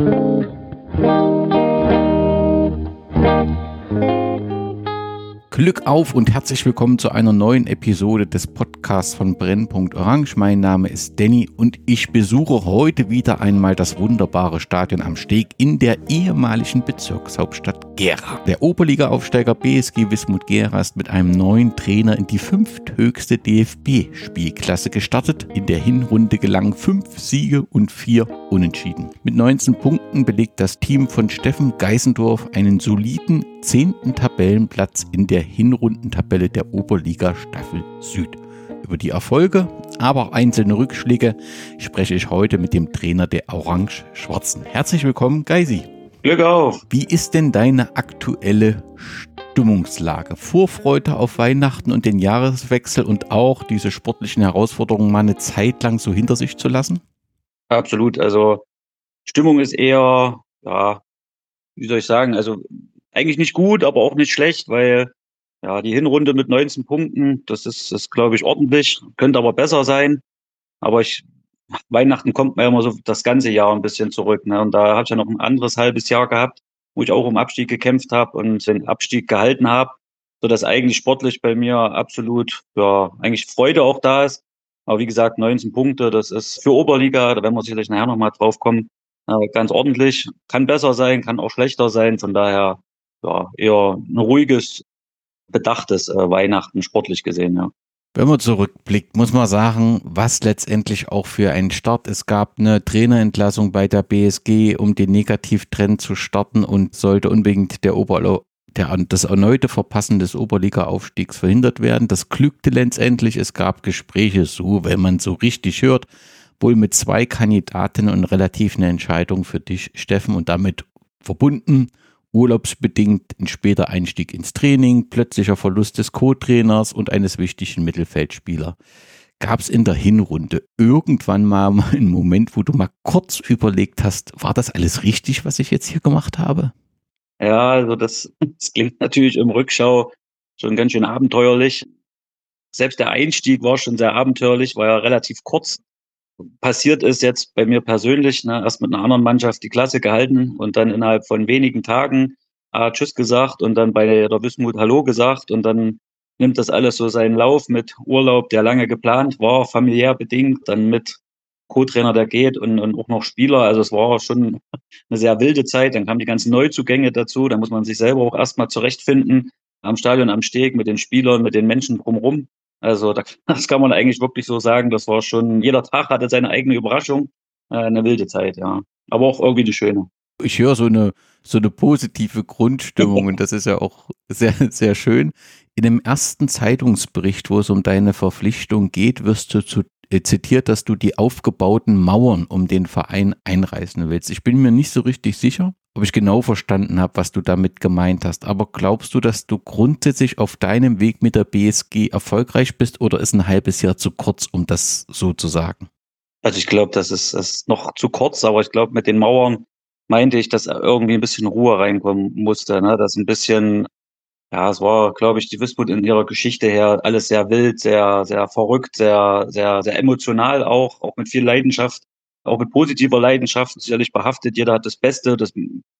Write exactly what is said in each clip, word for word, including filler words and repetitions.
Glück auf und herzlich willkommen zu einer neuen Episode des Podcasts von Brennpunkt Orange. Mein Name ist Danny und ich besuche heute wieder einmal das wunderbare Stadion am Steg in der ehemaligen Bezirkshauptstadt Gera. Der Oberliga-Aufsteiger B S G Wismut Gera ist mit einem neuen Trainer in die fünfthöchste D F B-Spielklasse gestartet. In der Hinrunde gelangen fünf Siege und vier Unentschieden. Mit neunzehn Punkten belegt das Team von Steffen Geisendorf einen soliden zehnten Tabellenplatz in der Hinrundentabelle der Oberliga Staffel Süd. Über die Erfolge, aber auch einzelne Rückschläge spreche ich heute mit dem Trainer der Orange-Schwarzen. Herzlich willkommen, Geisi. Glück auf! Wie ist denn deine aktuelle Stimmungslage? Vorfreude auf Weihnachten und den Jahreswechsel und auch diese sportlichen Herausforderungen mal eine Zeit lang so hinter sich zu lassen? Absolut. Also Stimmung ist eher, ja, wie soll ich sagen, also eigentlich nicht gut, aber auch nicht schlecht, weil ja die Hinrunde mit neunzehn Punkten, das ist, ist glaube ich, ordentlich, könnte aber besser sein. Aber ich, Weihnachten kommt mir immer so das ganze Jahr ein bisschen zurück, ne? Und da habe ich ja noch ein anderes halbes Jahr gehabt, wo ich auch um Abstieg gekämpft habe und den Abstieg gehalten habe, sodass eigentlich sportlich bei mir absolut, ja, eigentlich Freude auch da ist. Aber wie gesagt, neunzehn Punkte, das ist für Oberliga, da werden wir sicherlich nachher nochmal drauf kommen, äh, ganz ordentlich. Kann besser sein, kann auch schlechter sein. Von daher, ja, eher ein ruhiges, bedachtes äh, Weihnachten, sportlich gesehen, ja. Wenn man zurückblickt, muss man sagen, was letztendlich auch für einen Start. Es gab eine Trainerentlassung bei der B S G, um den Negativtrend zu starten und sollte unbedingt der Ober der, das erneute Verpassen des Oberliga-Aufstiegs verhindert werden. Das glückte letztendlich. Es gab Gespräche, so, wenn man so richtig hört, wohl mit zwei Kandidatinnen und relativ eine Entscheidung für dich, Steffen, und damit verbunden. Urlaubsbedingt ein später Einstieg ins Training, plötzlicher Verlust des Co-Trainers und eines wichtigen Mittelfeldspielers. Gab es in der Hinrunde irgendwann mal einen Moment, wo du mal kurz überlegt hast, war das alles richtig, was ich jetzt hier gemacht habe? Ja, also das, das klingt natürlich im Rückschau schon ganz schön abenteuerlich. Selbst der Einstieg war schon sehr abenteuerlich, war ja relativ kurz. Passiert ist jetzt bei mir persönlich, ne, erst mit einer anderen Mannschaft die Klasse gehalten und dann innerhalb von wenigen Tagen äh, Tschüss gesagt und dann bei der Wismut Hallo gesagt und dann nimmt das alles so seinen Lauf mit Urlaub, der lange geplant war, familiär bedingt, dann mit Co-Trainer, der geht und, und auch noch Spieler. Also es war schon eine sehr wilde Zeit. Dann kamen die ganzen Neuzugänge dazu. Da muss man sich selber auch erstmal zurechtfinden am Stadion, am Steg, mit den Spielern, mit den Menschen drumherum. Also da, das kann man eigentlich wirklich so sagen. Das war schon, jeder Tag hatte seine eigene Überraschung. Äh, eine wilde Zeit, ja. Aber auch irgendwie die schöne. Ich höre so eine, so eine positive Grundstimmung und das ist ja auch sehr, sehr schön. In dem ersten Zeitungsbericht, wo es um deine Verpflichtung geht, wirst du zu, äh, zitiert, dass du die aufgebauten Mauern um den Verein einreißen willst. Ich bin mir nicht so richtig sicher, ob ich genau verstanden habe, was du damit gemeint hast. Aber glaubst du, dass du grundsätzlich auf deinem Weg mit der B S G erfolgreich bist oder ist ein halbes Jahr zu kurz, um das so zu sagen? Also ich glaube, das ist, das ist noch zu kurz, aber ich glaube, mit den Mauern meinte ich, dass irgendwie ein bisschen Ruhe reinkommen musste, ne? Dass ein bisschen, ja, es war, glaube ich, die Wismut in ihrer Geschichte her alles sehr wild, sehr, sehr verrückt, sehr, sehr, sehr emotional auch, auch mit viel Leidenschaft, auch mit positiver Leidenschaft, sicherlich behaftet. Jeder hat das Beste, das,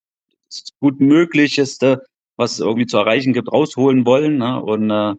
das gut Möglichste, was es irgendwie zu erreichen gibt, rausholen wollen, ne? Und äh,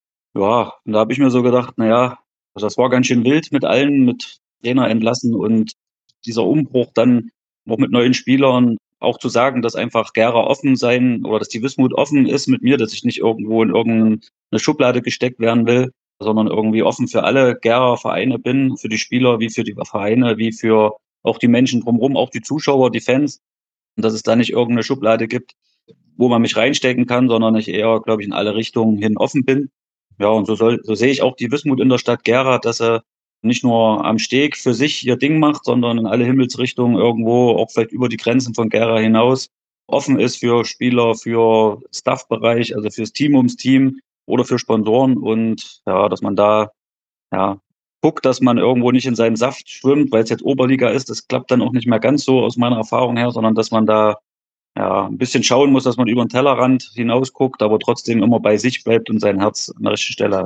ja, und da habe ich mir so gedacht, na ja, das war ganz schön wild mit allen, mit Trainer entlassen und dieser Umbruch dann auch mit neuen Spielern, auch zu sagen, dass einfach Gera offen sein oder dass die Wismut offen ist mit mir, dass ich nicht irgendwo in irgendeine Schublade gesteckt werden will, sondern irgendwie offen für alle Gera Vereine bin, für die Spieler wie für die Vereine, wie für auch die Menschen drumherum, auch die Zuschauer, die Fans. Und dass es da nicht irgendeine Schublade gibt, wo man mich reinstecken kann, sondern ich eher, glaube ich, in alle Richtungen hin offen bin. Ja, und so soll, so sehe ich auch die Wismut in der Stadt Gera, dass er nicht nur am Steg für sich ihr Ding macht, sondern in alle Himmelsrichtungen irgendwo, auch vielleicht über die Grenzen von Gera hinaus, offen ist für Spieler, für Staffbereich, also fürs Team ums Team oder für Sponsoren und ja, dass man da, ja, guckt, dass man irgendwo nicht in seinem Saft schwimmt, weil es jetzt Oberliga ist. Das klappt dann auch nicht mehr ganz so aus meiner Erfahrung her, sondern dass man da ja ein bisschen schauen muss, dass man über den Tellerrand hinausguckt, aber trotzdem immer bei sich bleibt und sein Herz an der richtigen Stelle hat.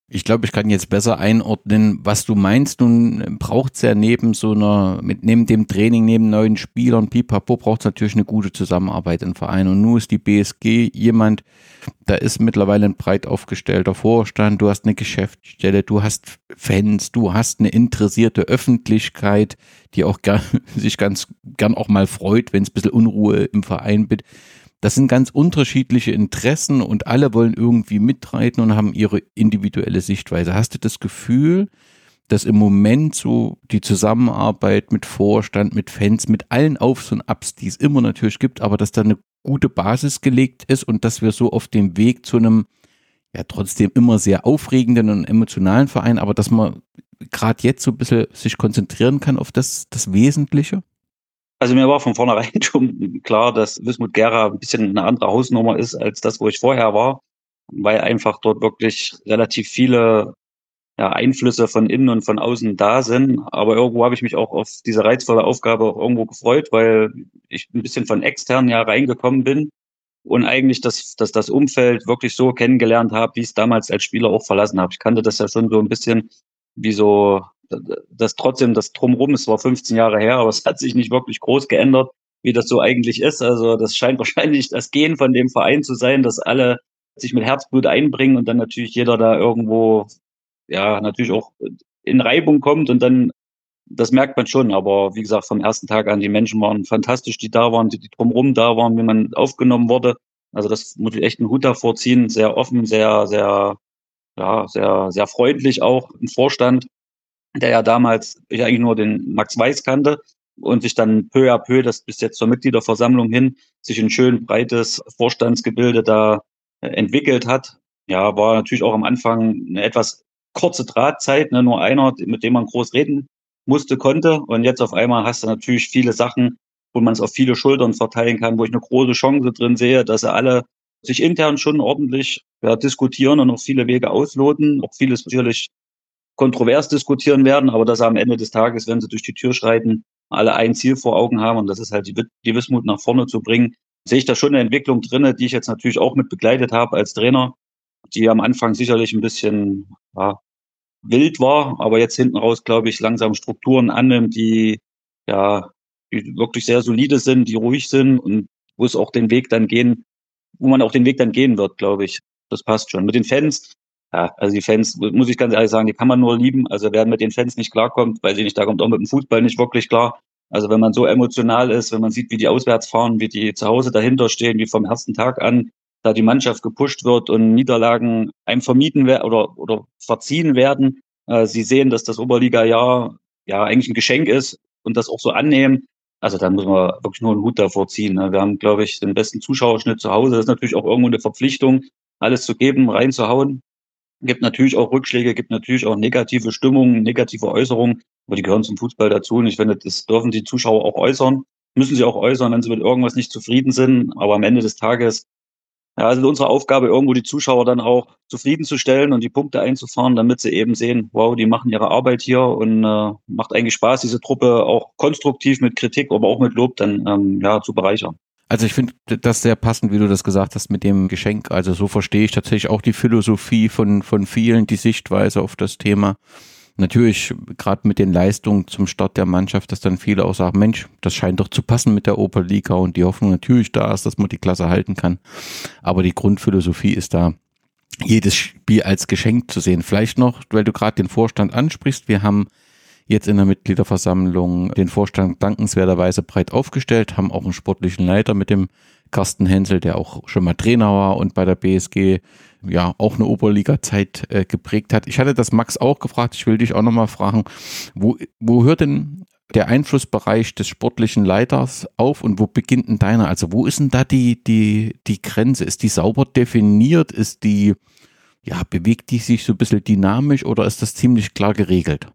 Ich glaube, ich kann jetzt besser einordnen, was du meinst. Nun braucht es ja neben so einer, mit neben dem Training, neben neuen Spielern, pipapo, braucht es natürlich eine gute Zusammenarbeit im Verein. Und nun ist die B S G jemand, da ist mittlerweile ein breit aufgestellter Vorstand, du hast eine Geschäftsstelle, du hast Fans, du hast eine interessierte Öffentlichkeit, die auch gern, sich ganz gern auch mal freut, wenn es ein bisschen Unruhe im Verein gibt. Das sind ganz unterschiedliche Interessen und alle wollen irgendwie mitreiten und haben ihre individuelle Sichtweise. Hast du das Gefühl, dass im Moment so die Zusammenarbeit mit Vorstand, mit Fans, mit allen Aufs und Abs, die es immer natürlich gibt, aber dass da eine gute Basis gelegt ist und dass wir so auf dem Weg zu einem ja trotzdem immer sehr aufregenden und emotionalen Verein, aber dass man gerade jetzt so ein bisschen sich konzentrieren kann auf das, das Wesentliche? Also mir war von vornherein schon klar, dass Wismut Gera ein bisschen eine andere Hausnummer ist als das, wo ich vorher war, weil einfach dort wirklich relativ viele ja, Einflüsse von innen und von außen da sind. Aber irgendwo habe ich mich auch auf diese reizvolle Aufgabe auch irgendwo gefreut, weil ich ein bisschen von extern ja reingekommen bin und eigentlich das, das, das Umfeld wirklich so kennengelernt habe, wie ich es damals als Spieler auch verlassen habe. Ich kannte das ja schon so ein bisschen wie so, das trotzdem das Drumrum, es war fünfzehn Jahre her, aber es hat sich nicht wirklich groß geändert, wie das so eigentlich ist. Also das scheint wahrscheinlich das Gen von dem Verein zu sein, dass alle sich mit Herzblut einbringen und dann natürlich jeder da irgendwo, ja, natürlich auch in Reibung kommt und dann, das merkt man schon. Aber wie gesagt, vom ersten Tag an, die Menschen waren fantastisch, die da waren, die, die drumherum da waren, wie man aufgenommen wurde. Also das muss ich echt einen Hut davor ziehen. Sehr offen, sehr, sehr, ja, sehr, sehr freundlich auch im Vorstand, der ja damals ich eigentlich nur den Max Weiß kannte und sich dann peu à peu, das bis jetzt zur Mitgliederversammlung hin, sich ein schön breites Vorstandsgebilde da äh, entwickelt hat. Ja, war natürlich auch am Anfang eine etwas kurze Drahtzeit, ne, nur einer, mit dem man groß reden musste, konnte. Und jetzt auf einmal hast du natürlich viele Sachen, wo man es auf viele Schultern verteilen kann, wo ich eine große Chance drin sehe, dass sie alle sich intern schon ordentlich ja, diskutieren und noch viele Wege ausloten. Auch vieles natürlich kontrovers diskutieren werden, aber dass am Ende des Tages, wenn sie durch die Tür schreiten, alle ein Ziel vor Augen haben und das ist halt die, die Wismut nach vorne zu bringen, sehe ich da schon eine Entwicklung drinne, die ich jetzt natürlich auch mit begleitet habe als Trainer, die am Anfang sicherlich ein bisschen ja, wild war, aber jetzt hinten raus, glaube ich, langsam Strukturen annimmt, die ja die wirklich sehr solide sind, die ruhig sind und wo es auch den Weg dann gehen, wo man auch den Weg dann gehen wird, glaube ich. Das passt schon. Mit den Fans, ja, also die Fans, muss ich ganz ehrlich sagen, die kann man nur lieben. Also wer mit den Fans nicht klarkommt, weiß ich nicht, da kommt auch mit dem Fußball nicht wirklich klar. Also wenn man so emotional ist, wenn man sieht, wie die auswärts fahren, wie die zu Hause dahinter stehen, wie vom ersten Tag an da die Mannschaft gepusht wird und Niederlagen einem vermieden werden oder, oder verziehen werden. Äh, sie sehen, dass das Oberliga-Jahr ja eigentlich ein Geschenk ist und das auch so annehmen. Also da muss man wirklich nur einen Hut davor ziehen. Ne? Wir haben, glaube ich, den besten Zuschauerschnitt zu Hause. Das ist natürlich auch irgendwo eine Verpflichtung, alles zu geben, reinzuhauen. Gibt natürlich auch Rückschläge, gibt natürlich auch negative Stimmungen, negative Äußerungen, aber die gehören zum Fußball dazu. Und ich finde, das dürfen die Zuschauer auch äußern, müssen sie auch äußern, wenn sie mit irgendwas nicht zufrieden sind. Aber am Ende des Tages, ja, also unsere Aufgabe, irgendwo die Zuschauer dann auch zufriedenzustellen und die Punkte einzufahren, damit sie eben sehen, wow, die machen ihre Arbeit hier und äh, macht eigentlich Spaß, diese Truppe auch konstruktiv mit Kritik, aber auch mit Lob dann ähm, ja zu bereichern. Also ich finde das sehr passend, wie du das gesagt hast mit dem Geschenk. Also so verstehe ich tatsächlich auch die Philosophie von, von vielen, die Sichtweise auf das Thema. Natürlich gerade mit den Leistungen zum Start der Mannschaft, dass dann viele auch sagen, Mensch, das scheint doch zu passen mit der Oberliga und die Hoffnung natürlich da ist, dass man die Klasse halten kann. Aber die Grundphilosophie ist da, jedes Spiel als Geschenk zu sehen. Vielleicht noch, weil du gerade den Vorstand ansprichst, wir haben jetzt in der Mitgliederversammlung den Vorstand dankenswerterweise breit aufgestellt, haben auch einen sportlichen Leiter mit dem Carsten Hensel, der auch schon mal Trainer war und bei der B S G ja auch eine Oberliga-Zeit äh, geprägt hat. Ich hatte das Max auch gefragt, ich will dich auch nochmal fragen, wo, wo hört denn der Einflussbereich des sportlichen Leiters auf und wo beginnt denn deiner? Also wo ist denn da die, die, die Grenze? Ist die sauber definiert? Ist die, ja, bewegt die sich so ein bisschen dynamisch oder ist das ziemlich klar geregelt?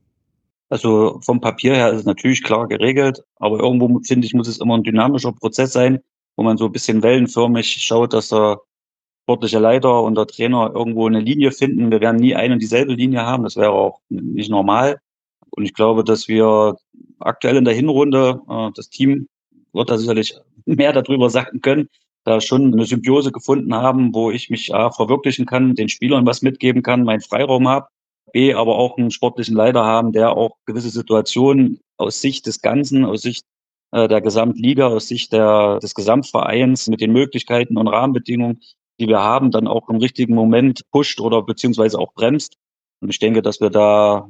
Also vom Papier her ist es natürlich klar geregelt, aber irgendwo, finde ich, muss es immer ein dynamischer Prozess sein, wo man so ein bisschen wellenförmig schaut, dass der sportliche Leiter und der Trainer irgendwo eine Linie finden. Wir werden nie eine und dieselbe Linie haben, das wäre auch nicht normal. Und ich glaube, dass wir aktuell in der Hinrunde, äh, das Team wird da sicherlich mehr darüber sagen können, da schon eine Symbiose gefunden haben, wo ich mich A verwirklichen kann, den Spielern was mitgeben kann, meinen Freiraum habe, B aber auch einen sportlichen Leiter haben, der auch gewisse Situationen aus Sicht des Ganzen, aus Sicht äh, der Gesamtliga, aus Sicht der des Gesamtvereins mit den Möglichkeiten und Rahmenbedingungen, die wir haben, dann auch im richtigen Moment pusht oder beziehungsweise auch bremst. Und ich denke, dass wir da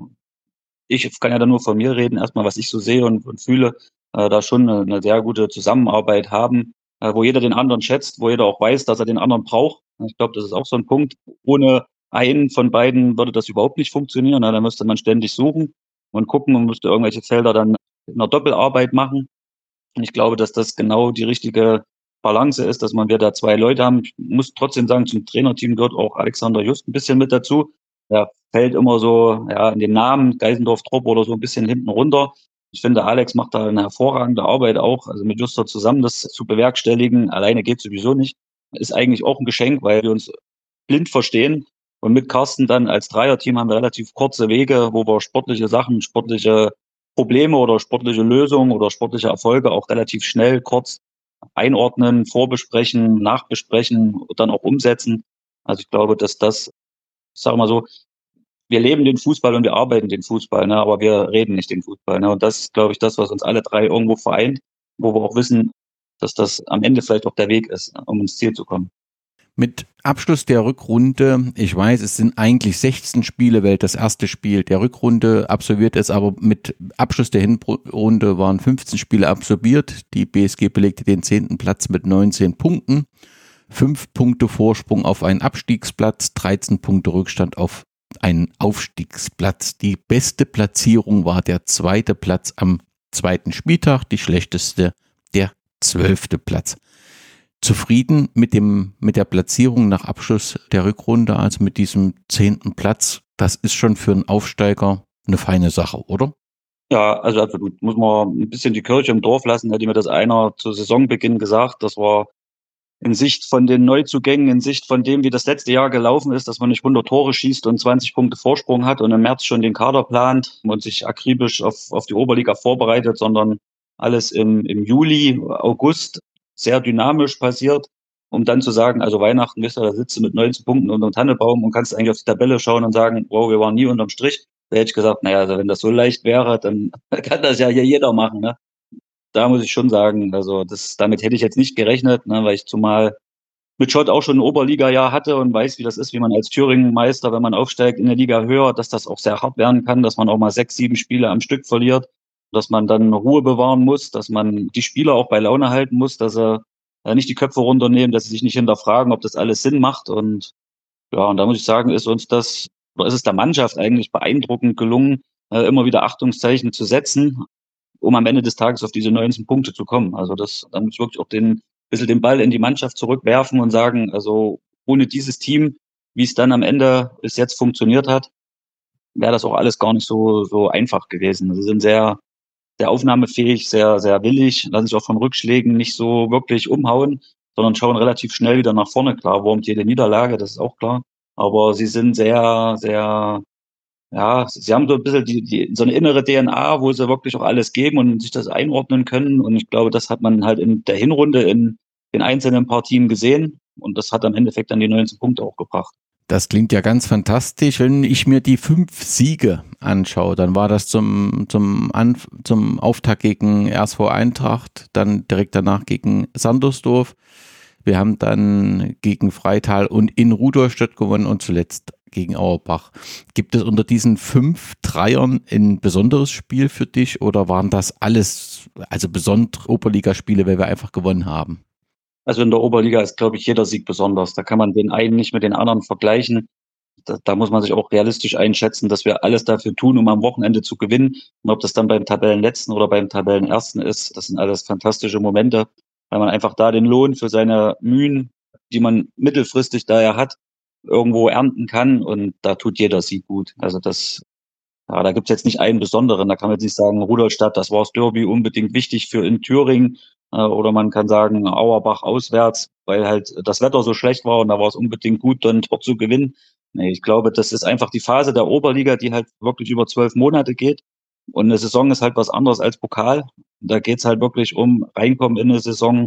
ich kann ja da nur von mir reden, erstmal, was ich so sehe und und fühle, äh, da schon 'ne 'ne sehr gute Zusammenarbeit haben, äh, wo jeder den anderen schätzt, wo jeder auch weiß, dass er den anderen braucht. Ich glaube, das ist auch so 'n Punkt. Ohne einen von beiden würde das überhaupt nicht funktionieren, ne? Da müsste man ständig suchen und gucken und müsste irgendwelche Felder dann in 'ner Doppelarbeit machen. Und ich glaube, dass das genau die richtige Balance ist, dass man wir da zwei Leute haben. Ich muss trotzdem sagen, zum Trainerteam gehört auch Alexander Just 'n bisschen mit dazu. Der fällt immer so, ja, in den Namen Geisendorf-Trupp oder so 'n bisschen hinten runter. Ich finde, Alex macht da 'ne hervorragende Arbeit auch, also mit Juster zusammen das zu bewerkstelligen. Alleine geht's sowieso nicht. Ist eigentlich auch 'n Geschenk, weil wir uns blind verstehen. Und mit Carsten dann als Dreierteam haben wir relativ kurze Wege, wo wir sportliche Sachen, sportliche Probleme oder sportliche Lösungen oder sportliche Erfolge auch relativ schnell kurz einordnen, vorbesprechen, nachbesprechen und dann auch umsetzen. Also, ich glaube, dass das ich sage mal so, wir leben den Fußball und wir arbeiten den Fußball, ne, aber wir reden nicht den Fußball, ne? Und das ist, glaube ich, das, was uns alle drei irgendwo vereint, wo wir auch wissen, dass das am Ende vielleicht auch der Weg ist, um ins Ziel zu kommen. Mit Abschluss der Rückrunde, ich weiß, es sind eigentlich sechzehn Spiele, weil das erste Spiel der Rückrunde absolviert ist, aber mit Abschluss der Hinrunde waren fünfzehn Spiele absolviert. Die B S G belegte den zehnten Platz mit neunzehn Punkten, fünf Punkte Vorsprung auf einen Abstiegsplatz, dreizehn Punkte Rückstand auf einen Aufstiegsplatz. Die beste Platzierung war der zweite Platz am zweiten Spieltag, die schlechteste der zwölfte Platz. Zufrieden mit dem, mit der Platzierung nach Abschluss der Rückrunde, also mit diesem zehnten Platz, das ist schon für einen Aufsteiger eine feine Sache, oder? Ja, also absolut. Muss man ein bisschen die Kirche im Dorf lassen, hätte mir das einer zu Saisonbeginn gesagt. Das war in Sicht von den Neuzugängen, in Sicht von dem, wie das letzte Jahr gelaufen ist, dass man nicht hundert Tore schießt und zwanzig Punkte Vorsprung hat und im März schon den Kader plant und sich akribisch auf, auf die Oberliga vorbereitet, sondern alles im, im Juli, August sehr dynamisch passiert, um dann zu sagen, also Weihnachten, wisst ihr, da sitzt du mit neunzehn Punkten unter dem Tannenbaum und kannst eigentlich auf die Tabelle schauen und sagen, wow, wir waren nie unterm Strich. Da hätte ich gesagt, naja, also wenn das so leicht wäre, dann kann das ja hier jeder machen, ne? Da muss ich schon sagen, also das, damit hätte ich jetzt nicht gerechnet, ne, weil ich zumal mit Schott auch schon ein Oberliga-Jahr hatte und weiß, wie das ist, wie man als Thüringen-Meister, wenn man aufsteigt in der Liga höher, dass das auch sehr hart werden kann, dass man auch mal sechs, sieben Spiele am Stück verliert, dass man dann Ruhe bewahren muss, dass man die Spieler auch bei Laune halten muss, dass sie äh, nicht die Köpfe runternehmen, dass sie sich nicht hinterfragen, ob das alles Sinn macht. Und ja, und da muss ich sagen, ist uns das, oder ist es der Mannschaft eigentlich beeindruckend gelungen, äh, immer wieder Achtungszeichen zu setzen, um am Ende des Tages auf diese neunzehn Punkte zu kommen. Also das, da muss ich wirklich auch den bisschen den Ball in die Mannschaft zurückwerfen und sagen, also ohne dieses Team, wie es dann am Ende bis jetzt funktioniert hat, wäre das auch alles gar nicht so so einfach gewesen. Sie sind sehr sehr aufnahmefähig, sehr sehr willig, lassen sich auch von Rückschlägen nicht so wirklich umhauen, sondern schauen relativ schnell wieder nach vorne. Klar, wurmt jede Niederlage, das ist auch klar. Aber sie sind sehr, sehr ja, sie haben so ein bisschen die die so eine innere D N A, wo sie wirklich auch alles geben und sich das einordnen können. Und ich glaube, das hat man halt in der Hinrunde in den einzelnen Partien gesehen. Und das hat am Endeffekt dann die neunzehn Punkte auch gebracht. Das klingt ja ganz fantastisch. Wenn ich mir die fünf Siege anschaue, dann war das zum, zum, Anf- zum Auftakt gegen R S V Eintracht, dann direkt danach gegen Sandersdorf. Wir haben dann gegen Freital und in Rudolstadt gewonnen und zuletzt gegen Auerbach. Gibt es unter diesen fünf Dreiern ein besonderes Spiel für dich oder waren das alles, also besondere Oberligaspiele, weil wir einfach gewonnen haben? Also in der Oberliga ist, glaube ich, jeder Sieg besonders. Da kann man den einen nicht mit den anderen vergleichen. Da, da muss man sich auch realistisch einschätzen, dass wir alles dafür tun, um am Wochenende zu gewinnen. Und ob das dann beim Tabellenletzten oder beim Tabellenersten ist, das sind alles fantastische Momente, weil man einfach da den Lohn für seine Mühen, die man mittelfristig daher hat, irgendwo ernten kann. Und da tut jeder Sieg gut. Also das, ja, da gibt's jetzt nicht einen besonderen. Da kann man jetzt nicht sagen, Rudolstadt, das war das Derby unbedingt wichtig für in Thüringen. Äh, oder man kann sagen, Auerbach auswärts, weil halt das Wetter so schlecht war und da war es unbedingt gut, dann dort zu gewinnen. Nee, ich glaube, das ist einfach die Phase der Oberliga, die halt wirklich über zwölf Monate geht. Und eine Saison ist halt was anderes als Pokal. Da geht's halt wirklich um reinkommen in eine Saison,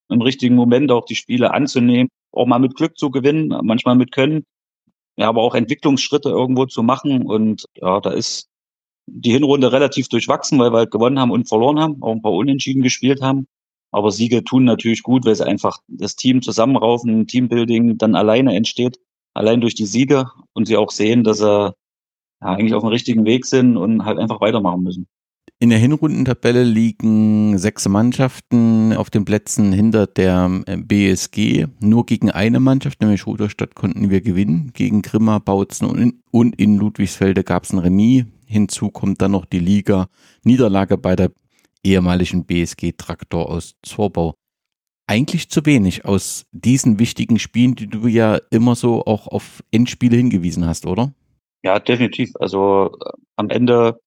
im richtigen Moment auch die Spiele anzunehmen, auch mal mit Glück zu gewinnen, manchmal mit Können, ja, aber auch Entwicklungsschritte irgendwo zu machen. Und ja, da ist die Hinrunde relativ durchwachsen, weil wir halt gewonnen haben und verloren haben, auch ein paar Unentschieden gespielt haben. Aber Siege tun natürlich gut, weil sie einfach das Team zusammenraufen, Teambuilding dann alleine entsteht, allein durch die Siege, und sie auch sehen, dass sie ja eigentlich auf dem richtigen Weg sind und halt einfach weitermachen müssen. In der Hinrundentabelle liegen sechs Mannschaften auf den Plätzen hinter der B S G. Nur gegen eine Mannschaft, nämlich Rudolstadt, konnten wir gewinnen. Gegen Grimma, Bautzen und in, und in Ludwigsfelde gab es ein Remis. Hinzu kommt dann noch die Liga-Niederlage bei der ehemaligen B S G Traktor aus Zorbau. Eigentlich zu wenig aus diesen wichtigen Spielen, die du ja immer so auch auf Endspiele hingewiesen hast, oder? Ja, definitiv. Also äh, am Ende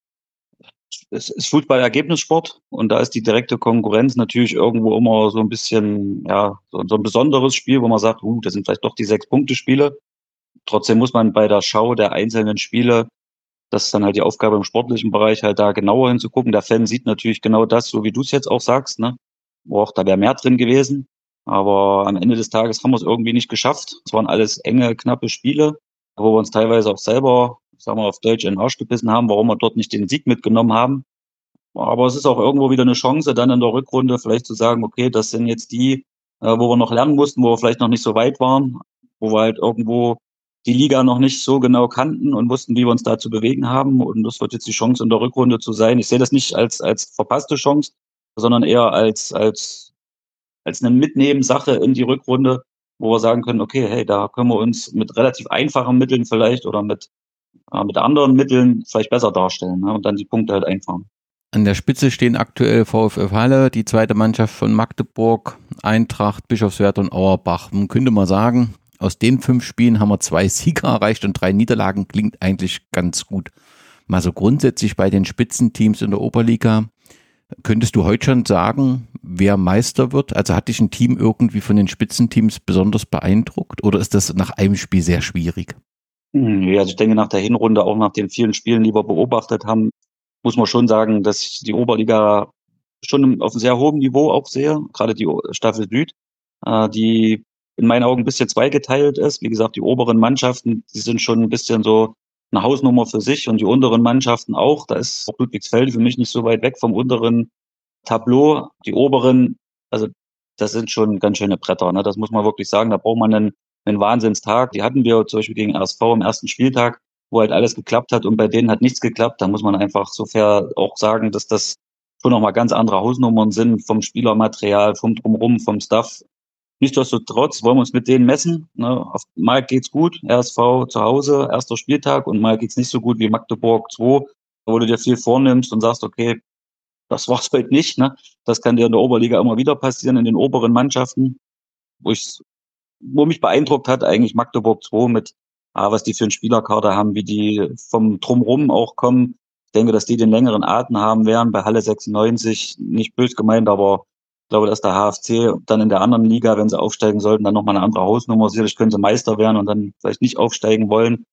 es ist Fußball Ergebnissport, und da ist die direkte Konkurrenz natürlich irgendwo immer so ein bisschen, ja, so, so ein besonderes Spiel, wo man sagt, uh, das sind vielleicht doch die Sechs-Punkte-Spiele. Trotzdem muss man bei der Schau der einzelnen Spiele, das ist dann halt die Aufgabe im sportlichen Bereich, halt da genauer hinzugucken. Der Fan sieht natürlich genau das, so wie du es jetzt auch sagst, ne? Boah, da wäre mehr drin gewesen. Aber am Ende des Tages haben wir es irgendwie nicht geschafft. Es waren alles enge, knappe Spiele, wo wir uns teilweise auch selber, sagen wir auf Deutsch, in den Arsch gebissen haben, warum wir dort nicht den Sieg mitgenommen haben. Aber es ist auch irgendwo wieder eine Chance, dann in der Rückrunde vielleicht zu sagen, okay, das sind jetzt die, äh, wo wir noch lernen mussten, wo wir vielleicht noch nicht so weit waren, wo wir halt irgendwo die Liga noch nicht so genau kannten und wussten, wie wir uns da zu bewegen haben. Und das wird jetzt die Chance in der Rückrunde zu sein. Ich sehe das nicht als, als verpasste Chance, sondern eher als, als, als eine Mitnehmen-Sache in die Rückrunde, wo wir sagen können, okay, hey, da können wir uns mit relativ einfachen Mitteln vielleicht oder mit, äh, mit anderen Mitteln vielleicht besser darstellen, ne? Und dann die Punkte halt einfahren. An der Spitze stehen aktuell VfL Halle, die zweite Mannschaft von Magdeburg, Eintracht, Bischofswerda und Auerbach. Man könnte mal sagen, aus den fünf Spielen haben wir zwei Siege erreicht und drei Niederlagen, klingt eigentlich ganz gut. Mal so grundsätzlich bei den Spitzenteams in der Oberliga, könntest du heute schon sagen, wer Meister wird? Also hat dich ein Team irgendwie von den Spitzenteams besonders beeindruckt oder ist das nach einem Spiel sehr schwierig? Ja, also ich denke, nach der Hinrunde, auch nach den vielen Spielen, die wir beobachtet haben, muss man schon sagen, dass ich die Oberliga schon auf einem sehr hohen Niveau auch sehe, gerade die Staffel Süd, äh, die in meinen Augen ein bisschen zweigeteilt ist. Wie gesagt, die oberen Mannschaften, die sind schon ein bisschen so eine Hausnummer für sich, und die unteren Mannschaften auch. Da ist auch Ludwigsfelde für mich nicht so weit weg vom unteren Tableau. Die oberen, also das sind schon ganz schöne Bretter, ne? Das muss man wirklich sagen. Da braucht man einen, einen Wahnsinnstag. Die hatten wir zum Beispiel gegen R S V am ersten Spieltag, wo halt alles geklappt hat, und bei denen hat nichts geklappt. Da muss man einfach so fair auch sagen, dass das schon nochmal ganz andere Hausnummern sind, vom Spielermaterial, vom Drumherum, vom Staff. Nichtsdestotrotz wollen wir uns mit denen messen, ne? Auf, mal geht's gut, R S V zu Hause, erster Spieltag, und mal geht's nicht so gut wie Magdeburg zwei, wo du dir viel vornimmst und sagst, okay, das war's heute nicht, ne? Das kann dir in der Oberliga immer wieder passieren, in den oberen Mannschaften, wo ich, wo mich beeindruckt hat, eigentlich Magdeburg zwei mit, ah, was die für einen Spielerkader haben, wie die vom Drumrum auch kommen. Ich denke, dass die den längeren Atem haben werden. Bei Halle sechsundneunzig, nicht böse gemeint, aber ich glaube, dass der H F C dann in der anderen Liga, wenn sie aufsteigen sollten, dann nochmal eine andere Hausnummer. Sicherlich können sie Meister werden und dann vielleicht nicht aufsteigen wollen.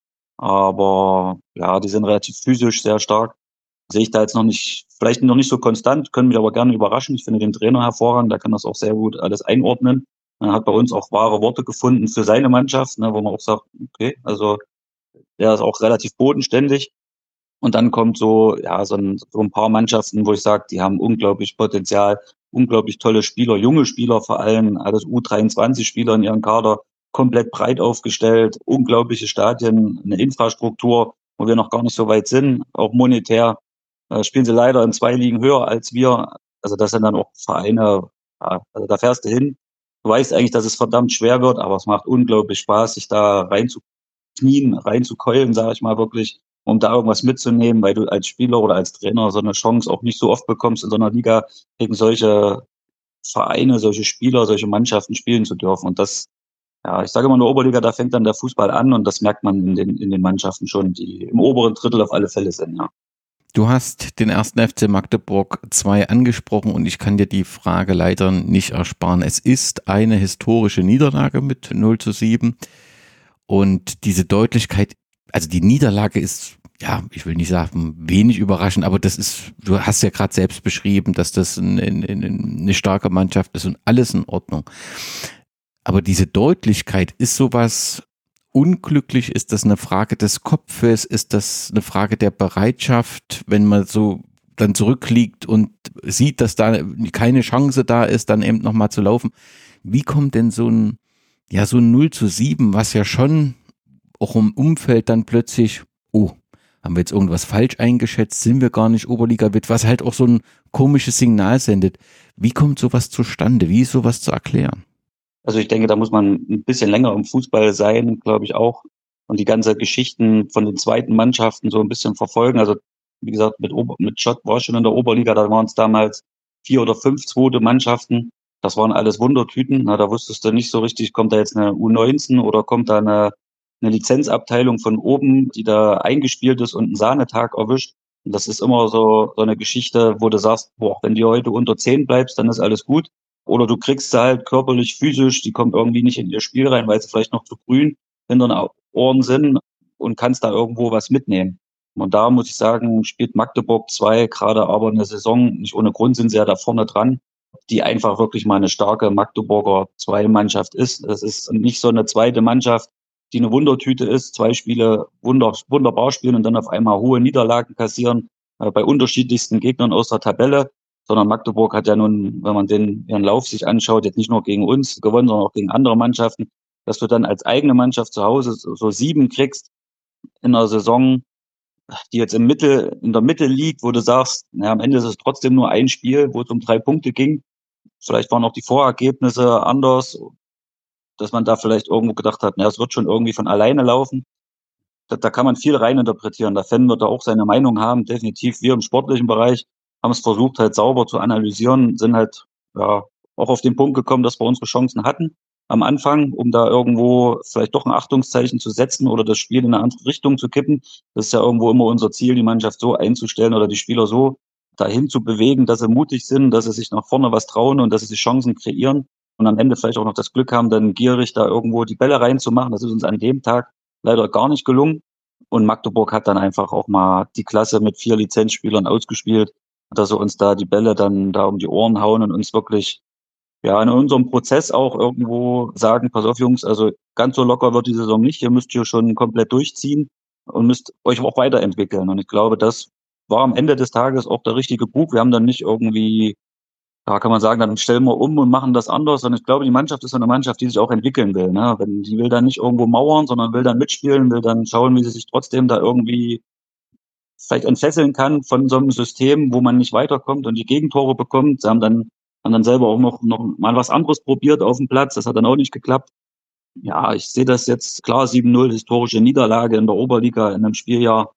Aber ja, die sind relativ physisch sehr stark. Sehe ich da jetzt noch nicht, vielleicht noch nicht so konstant, können mich aber gerne überraschen. Ich finde den Trainer hervorragend, der kann das auch sehr gut alles einordnen. Er hat bei uns auch wahre Worte gefunden für seine Mannschaft, ne, wo man auch sagt, okay, also der ist auch relativ bodenständig. Und dann kommt so, ja, so ein, so ein paar Mannschaften, wo ich sage, die haben unglaublich Potenzial, unglaublich tolle Spieler, junge Spieler vor allem, alles U dreiundzwanzig Spieler in ihrem Kader, komplett breit aufgestellt, unglaubliche Stadien, eine Infrastruktur, wo wir noch gar nicht so weit sind, auch monetär. Äh, spielen sie leider in zwei Ligen höher als wir. Also das sind dann auch Vereine, ja, also da fährst du hin. Du weißt eigentlich, dass es verdammt schwer wird, aber es macht unglaublich Spaß, sich da reinzuknien, reinzukeulen, sage ich mal wirklich, um da irgendwas mitzunehmen, weil du als Spieler oder als Trainer so eine Chance auch nicht so oft bekommst, in so einer Liga gegen solche Vereine, solche Spieler, solche Mannschaften spielen zu dürfen. Und das, ja, ich sage immer in der Oberliga, da fängt dann der Fußball an, und das merkt man in den, in den Mannschaften schon, die im oberen Drittel auf alle Fälle sind, ja. Du hast den ersten F C Magdeburg zwei angesprochen und ich kann dir die Frage leider nicht ersparen. Es ist eine historische Niederlage mit null zu sieben und diese Deutlichkeit, also die Niederlage ist ja, ich will nicht sagen wenig überraschend, aber das ist, du hast ja gerade selbst beschrieben, dass das ein, ein, ein, eine starke Mannschaft ist und alles in Ordnung. Aber diese Deutlichkeit, ist sowas unglücklich? Ist das eine Frage des Kopfes? Ist das eine Frage der Bereitschaft, wenn man so dann zurückliegt und sieht, dass da keine Chance da ist, dann eben nochmal zu laufen? Wie kommt denn so ein, ja, so ein null zu sieben, was ja schon auch im Umfeld dann plötzlich, oh, haben wir jetzt irgendwas falsch eingeschätzt? Sind wir gar nicht Oberliga-Wit? Was halt auch so ein komisches Signal sendet. Wie kommt sowas zustande? Wie ist sowas zu erklären? Also ich denke, da muss man ein bisschen länger im Fußball sein, glaube ich auch. Und die ganze Geschichten von den zweiten Mannschaften so ein bisschen verfolgen. Also wie gesagt, mit, Ober mit Schott war schon in der Oberliga, da waren es damals vier oder fünf zweite Mannschaften. Das waren alles Wundertüten. Na, da wusstest du nicht so richtig, kommt da jetzt eine U neunzehn oder kommt da eine, eine Lizenzabteilung von oben, die da eingespielt ist und einen Sahnetag erwischt. Und das ist immer so, so eine Geschichte, wo du sagst, boah, wenn du heute unter zehn bleibst, dann ist alles gut. Oder du kriegst sie halt körperlich, physisch, die kommen irgendwie nicht in ihr Spiel rein, weil sie vielleicht noch zu grün hinter den Ohren sind und kannst da irgendwo was mitnehmen. Und da muss ich sagen, spielt Magdeburg zwei gerade aber eine Saison, nicht ohne Grund sind sie ja da vorne dran, die einfach wirklich mal eine starke Magdeburger zwei Mannschaft ist. Das ist nicht so eine zweite Mannschaft, die eine Wundertüte ist, zwei Spiele wunder, wunderbar spielen und dann auf einmal hohe Niederlagen kassieren, äh, bei unterschiedlichsten Gegnern aus der Tabelle. Sondern Magdeburg hat ja nun, wenn man den ihren Lauf sich anschaut, jetzt nicht nur gegen uns gewonnen, sondern auch gegen andere Mannschaften, dass du dann als eigene Mannschaft zu Hause so, so sieben kriegst in einer Saison, die jetzt im Mittel, in der Mitte liegt, wo du sagst, na, am Ende ist es trotzdem nur ein Spiel, wo es um drei Punkte ging. Vielleicht waren auch die Vorergebnisse anders, dass man da vielleicht irgendwo gedacht hat, na, es wird schon irgendwie von alleine laufen. Da, da kann man viel reininterpretieren. Der Fan wird da auch seine Meinung haben. Definitiv wir im sportlichen Bereich haben es versucht, halt sauber zu analysieren, sind halt ja auch auf den Punkt gekommen, dass wir unsere Chancen hatten am Anfang, um da irgendwo vielleicht doch ein Achtungszeichen zu setzen oder das Spiel in eine andere Richtung zu kippen. Das ist ja irgendwo immer unser Ziel, die Mannschaft so einzustellen oder die Spieler so dahin zu bewegen, dass sie mutig sind, dass sie sich nach vorne was trauen und dass sie sich Chancen kreieren und am Ende vielleicht auch noch das Glück haben, dann gierig da irgendwo die Bälle reinzumachen. Das ist uns an dem Tag leider gar nicht gelungen. Und Magdeburg hat dann einfach auch mal die Klasse mit vier Lizenzspielern ausgespielt, dass sie uns da die Bälle dann da um die Ohren hauen und uns wirklich ja in unserem Prozess auch irgendwo sagen, pass auf Jungs, also ganz so locker wird die Saison nicht, ihr müsst hier schon komplett durchziehen und müsst euch auch weiterentwickeln. Und ich glaube, das war am Ende des Tages auch der richtige Bug. Wir haben dann nicht irgendwie, da kann man sagen, dann stellen wir um und machen das anders. Und ich glaube, die Mannschaft ist eine Mannschaft, die sich auch entwickeln will. Ne? Wenn, die will dann nicht irgendwo mauern, sondern will dann mitspielen, will dann schauen, wie sie sich trotzdem da irgendwie vielleicht entfesseln kann von so einem System, wo man nicht weiterkommt und die Gegentore bekommt. Sie haben dann, haben dann selber auch noch, noch mal was anderes probiert auf dem Platz. Das hat dann auch nicht geklappt. Ja, ich sehe das jetzt klar, sieben null, historische Niederlage in der Oberliga in einem Spieljahr.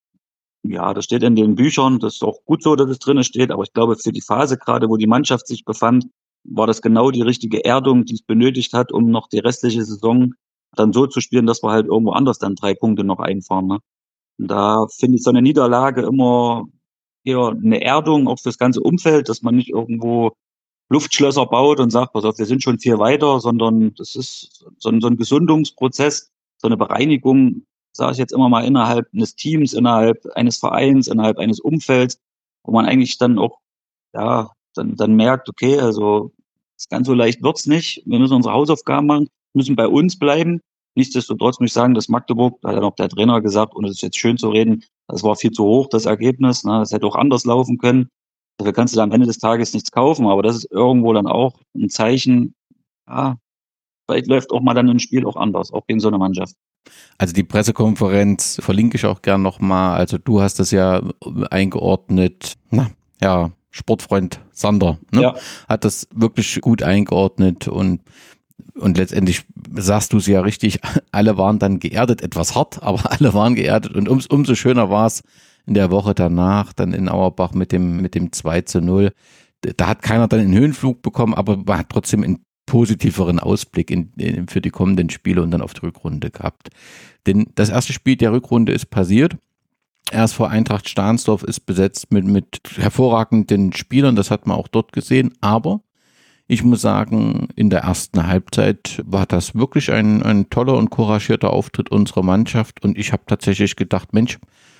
Ja, das steht in den Büchern. Das ist auch gut so, dass es drin steht. Aber ich glaube, für die Phase gerade, wo die Mannschaft sich befand, war das genau die richtige Erdung, die es benötigt hat, um noch die restliche Saison dann so zu spielen, dass wir halt irgendwo anders dann drei Punkte noch einfahren. Ne? Und da finde ich so eine Niederlage immer eher eine Erdung auch fürs ganze Umfeld, dass man nicht irgendwo Luftschlösser baut und sagt, pass auf, wir sind schon viel weiter, sondern das ist so ein, so ein Gesundungsprozess, so eine Bereinigung, sage ich jetzt immer mal, innerhalb eines Teams, innerhalb eines Vereins, innerhalb eines Umfelds, wo man eigentlich dann auch, ja, dann, dann merkt, okay, also ganz so leicht wird's nicht, wir müssen unsere Hausaufgaben machen, müssen bei uns bleiben. Nichtsdestotrotz muss ich sagen, dass Magdeburg, da hat ja noch der Trainer gesagt, ohne das jetzt schön zu reden, das war viel zu hoch, das Ergebnis, ne, das hätte auch anders laufen können. Dafür kannst du da am Ende des Tages nichts kaufen, aber das ist irgendwo dann auch ein Zeichen, ja, vielleicht läuft auch mal dann ein Spiel auch anders, auch gegen so eine Mannschaft. Also die Pressekonferenz verlinke ich auch gern nochmal. Also du hast das ja eingeordnet, na, ja, Sportfreund Sander, ne? Ja. Hat das wirklich gut eingeordnet und Und letztendlich sagst du es ja richtig, alle waren dann geerdet, etwas hart, aber alle waren geerdet und um, umso schöner war es in der Woche danach, dann in Auerbach mit dem, mit dem zwei zu null. Da hat keiner dann einen Höhenflug bekommen, aber man hat trotzdem einen positiveren Ausblick in, in, für die kommenden Spiele und dann auf die Rückrunde gehabt. Denn das erste Spiel der Rückrunde ist passiert. R S V Eintracht Stahnsdorf ist besetzt mit, mit hervorragenden Spielern, das hat man auch dort gesehen, aber ich muss sagen, in der ersten Halbzeit war das wirklich ein, ein toller und couragierter Auftritt unserer Mannschaft und ich habe tatsächlich gedacht, Mensch,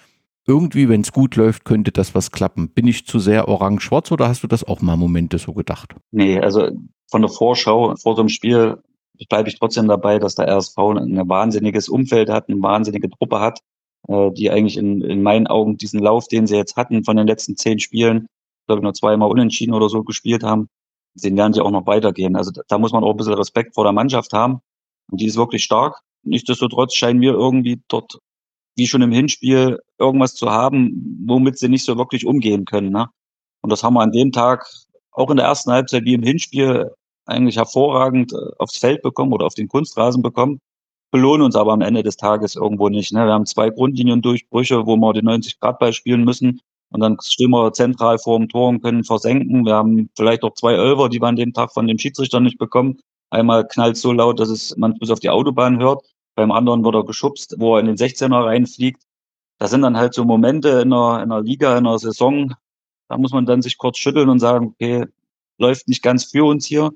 irgendwie, wenn es gut läuft, könnte das was klappen. Bin ich zu sehr orange-schwarz oder hast du das auch mal Momente so gedacht? Nee, also von der Vorschau, vor so einem Spiel bleibe ich trotzdem dabei, dass der R S V ein wahnsinniges Umfeld hat, eine wahnsinnige Truppe hat, äh, die eigentlich in, in meinen Augen diesen Lauf, den sie jetzt hatten von den letzten zehn Spielen, glaube ich nur zweimal unentschieden oder so gespielt haben, den werden sie auch noch weitergehen. Also da, da muss man auch ein bisschen Respekt vor der Mannschaft haben. Und die ist wirklich stark. Nichtsdestotrotz scheinen wir irgendwie dort, wie schon im Hinspiel, irgendwas zu haben, womit sie nicht so wirklich umgehen können. Ne? Und das haben wir an dem Tag auch in der ersten Halbzeit wie im Hinspiel eigentlich hervorragend äh, aufs Feld bekommen oder auf den Kunstrasen bekommen, belohnen uns aber am Ende des Tages irgendwo nicht. Ne? Wir haben zwei Grundliniendurchbrüche, wo wir den neunzig-Grad-Ball spielen müssen und dann stehen wir zentral vor dem Tor und können versenken. Wir haben vielleicht auch zwei Elfer, die wir an dem Tag von dem Schiedsrichter nicht bekommen. Einmal knallt so laut, dass es man bis auf die Autobahn hört. Beim anderen wird er geschubst, wo er in den sechzehner reinfliegt. Das sind dann halt so Momente in einer, in einer Liga, in einer Saison, da muss man dann sich kurz schütteln und sagen, okay, läuft nicht ganz für uns hier.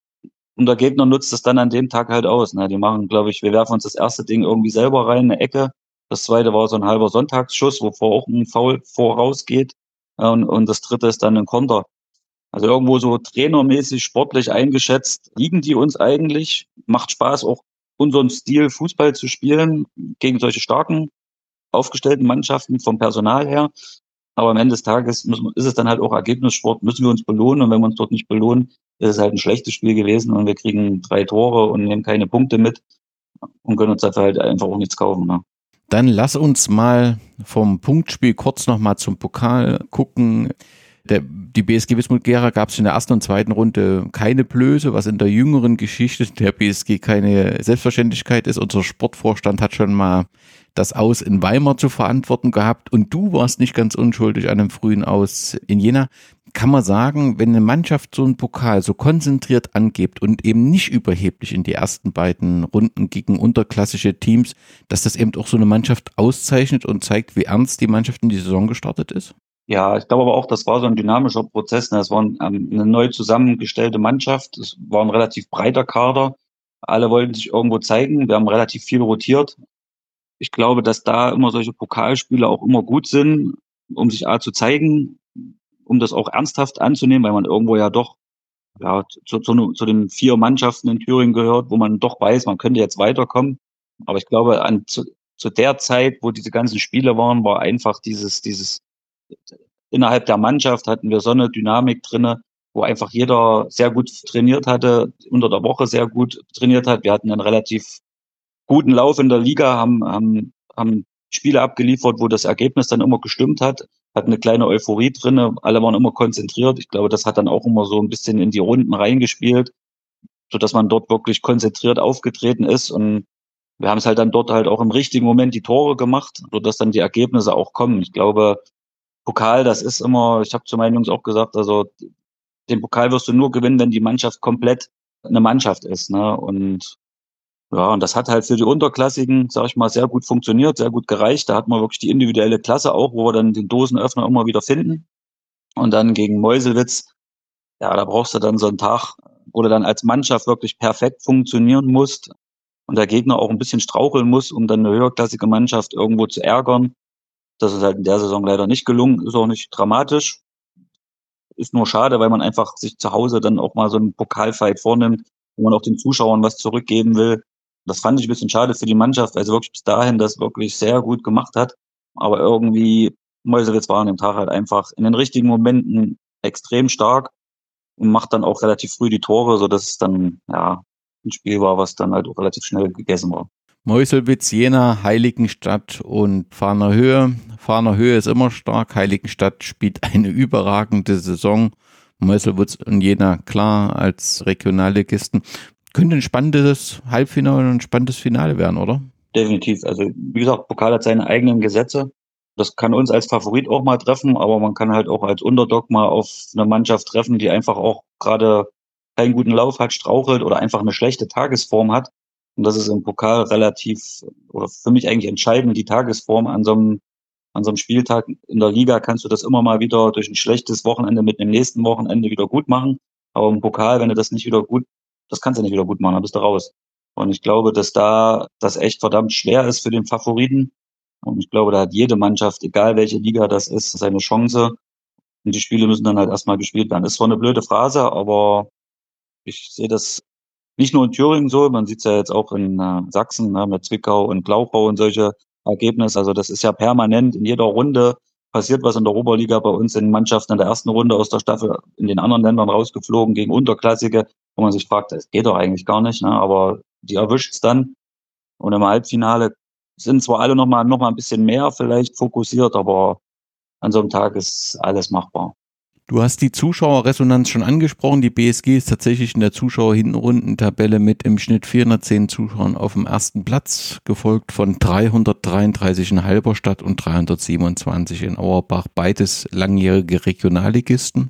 Und der Gegner nutzt das dann an dem Tag halt aus. Ne? Die machen, glaube ich, wir werfen uns das erste Ding irgendwie selber rein, eine Ecke. Das zweite war so ein halber Sonntagsschuss, wovor auch ein Foul vorausgeht. Und, und das dritte ist dann ein Konter. Also irgendwo so trainermäßig, sportlich eingeschätzt, liegen die uns eigentlich. Macht Spaß, auch unseren Stil Fußball zu spielen gegen solche starken, aufgestellten Mannschaften vom Personal her. Aber am Ende des Tages müssen, ist es dann halt auch Ergebnissport, müssen wir uns belohnen. Und wenn wir uns dort nicht belohnen, ist es halt ein schlechtes Spiel gewesen und wir kriegen drei Tore und nehmen keine Punkte mit und können uns dafür halt einfach auch nichts kaufen. Ne? Dann lass uns mal vom Punktspiel kurz nochmal zum Pokal gucken. Der, die B S G Wismut Gera gab es in der ersten und zweiten Runde keine Blöße, was in der jüngeren Geschichte der B S G keine Selbstverständlichkeit ist. Unser Sportvorstand hat schon mal das Aus in Weimar zu verantworten gehabt und du warst nicht ganz unschuldig an einem frühen Aus in Jena. Kann man sagen, wenn eine Mannschaft so einen Pokal so konzentriert angibt und eben nicht überheblich in die ersten beiden Runden gegen unterklassische Teams, dass das eben auch so eine Mannschaft auszeichnet und zeigt, wie ernst die Mannschaft in die Saison gestartet ist? Ja, ich glaube aber auch, das war so ein dynamischer Prozess. Ne? Es war ein, ähm, eine neu zusammengestellte Mannschaft. Es war ein relativ breiter Kader. Alle wollten sich irgendwo zeigen. Wir haben relativ viel rotiert. Ich glaube, dass da immer solche Pokalspiele auch immer gut sind, um sich A zu zeigen, um das auch ernsthaft anzunehmen, weil man irgendwo ja doch ja, zu, zu, zu den vier Mannschaften in Thüringen gehört, wo man doch weiß, man könnte jetzt weiterkommen. Aber ich glaube, an, zu, zu der Zeit, wo diese ganzen Spiele waren, war einfach dieses, dieses, innerhalb der Mannschaft hatten wir so eine Dynamik drinne, wo einfach jeder sehr gut trainiert hatte, unter der Woche sehr gut trainiert hat. Wir hatten einen relativ guten Lauf in der Liga, haben, haben, haben Spiele abgeliefert, wo das Ergebnis dann immer gestimmt hat, hatten eine kleine Euphorie drinne, alle waren immer konzentriert. Ich glaube, das hat dann auch immer so ein bisschen in die Runden reingespielt, so dass man dort wirklich konzentriert aufgetreten ist und wir haben es halt dann dort halt auch im richtigen Moment die Tore gemacht, sodass dann die Ergebnisse auch kommen. Ich glaube, Pokal, das ist immer, ich habe zu meinen Jungs auch gesagt, also den Pokal wirst du nur gewinnen, wenn die Mannschaft komplett eine Mannschaft ist. Ne? Und ja, und das hat halt für die Unterklassigen, sag ich mal, sehr gut funktioniert, sehr gut gereicht. Da hat man wirklich die individuelle Klasse auch, wo wir dann den Dosenöffner immer wieder finden. Und dann gegen Meuselwitz, ja, da brauchst du dann so einen Tag, wo du dann als Mannschaft wirklich perfekt funktionieren musst und der Gegner auch ein bisschen straucheln muss, um dann eine höherklassige Mannschaft irgendwo zu ärgern. Das ist halt in der Saison leider nicht gelungen, ist auch nicht dramatisch. Ist nur schade, weil man einfach sich zu Hause dann auch mal so einen Pokalfight vornimmt, wo man auch den Zuschauern was zurückgeben will. Das fand ich ein bisschen schade für die Mannschaft, weil sie wirklich bis dahin das wirklich sehr gut gemacht hat. Aber irgendwie, Meuselwitz war an dem Tag halt einfach in den richtigen Momenten extrem stark und macht dann auch relativ früh die Tore, sodass es dann, ja, ein Spiel war, was dann halt auch relativ schnell gegessen war. Meuselwitz, Jena, Heiligenstadt und Fahnerhöhe. Fahnerhöhe ist immer stark, Heiligenstadt spielt eine überragende Saison. Meuselwitz und Jena klar als Regionalligisten. Könnte ein spannendes Halbfinale und ein spannendes Finale werden, oder? Definitiv. Also wie gesagt, Pokal hat seine eigenen Gesetze. Das kann uns als Favorit auch mal treffen, aber man kann halt auch als Underdog mal auf eine Mannschaft treffen, die einfach auch gerade keinen guten Lauf hat, strauchelt oder einfach eine schlechte Tagesform hat. Und das ist im Pokal relativ oder für mich eigentlich entscheidend, die Tagesform an so einem, an so einem Spieltag. In der Liga kannst du das immer mal wieder durch ein schlechtes Wochenende mit dem nächsten Wochenende wieder gut machen. Aber im Pokal, wenn du das nicht wieder gut, das kannst du nicht wieder gut machen, dann bist du raus. Und ich glaube, dass da das echt verdammt schwer ist für den Favoriten. Und ich glaube, da hat jede Mannschaft, egal welche Liga das ist, seine Chance. Und die Spiele müssen dann halt erstmal gespielt werden. Ist zwar eine blöde Phrase, aber ich sehe das nicht nur in Thüringen so, man sieht es ja jetzt auch in äh, Sachsen, ne, mit Zwickau und Glauchau und solche Ergebnisse. Also das ist ja permanent in jeder Runde passiert was in der Oberliga. Bei uns sind Mannschaften in der ersten Runde aus der Staffel in den anderen Ländern rausgeflogen gegen Unterklassige, wo man sich fragt, das geht doch eigentlich gar nicht, ne? Aber die erwischt's dann. Und im Halbfinale sind zwar alle noch mal, noch mal ein bisschen mehr vielleicht fokussiert, aber an so einem Tag ist alles machbar. Du hast die Zuschauerresonanz schon angesprochen. Die B S G ist tatsächlich in der Zuschauerhinrundentabelle mit im Schnitt vierhundertzehn Zuschauern auf dem ersten Platz, gefolgt von dreihundertdreiunddreißig in Halberstadt und dreihundertsiebenundzwanzig in Auerbach, beides langjährige Regionalligisten.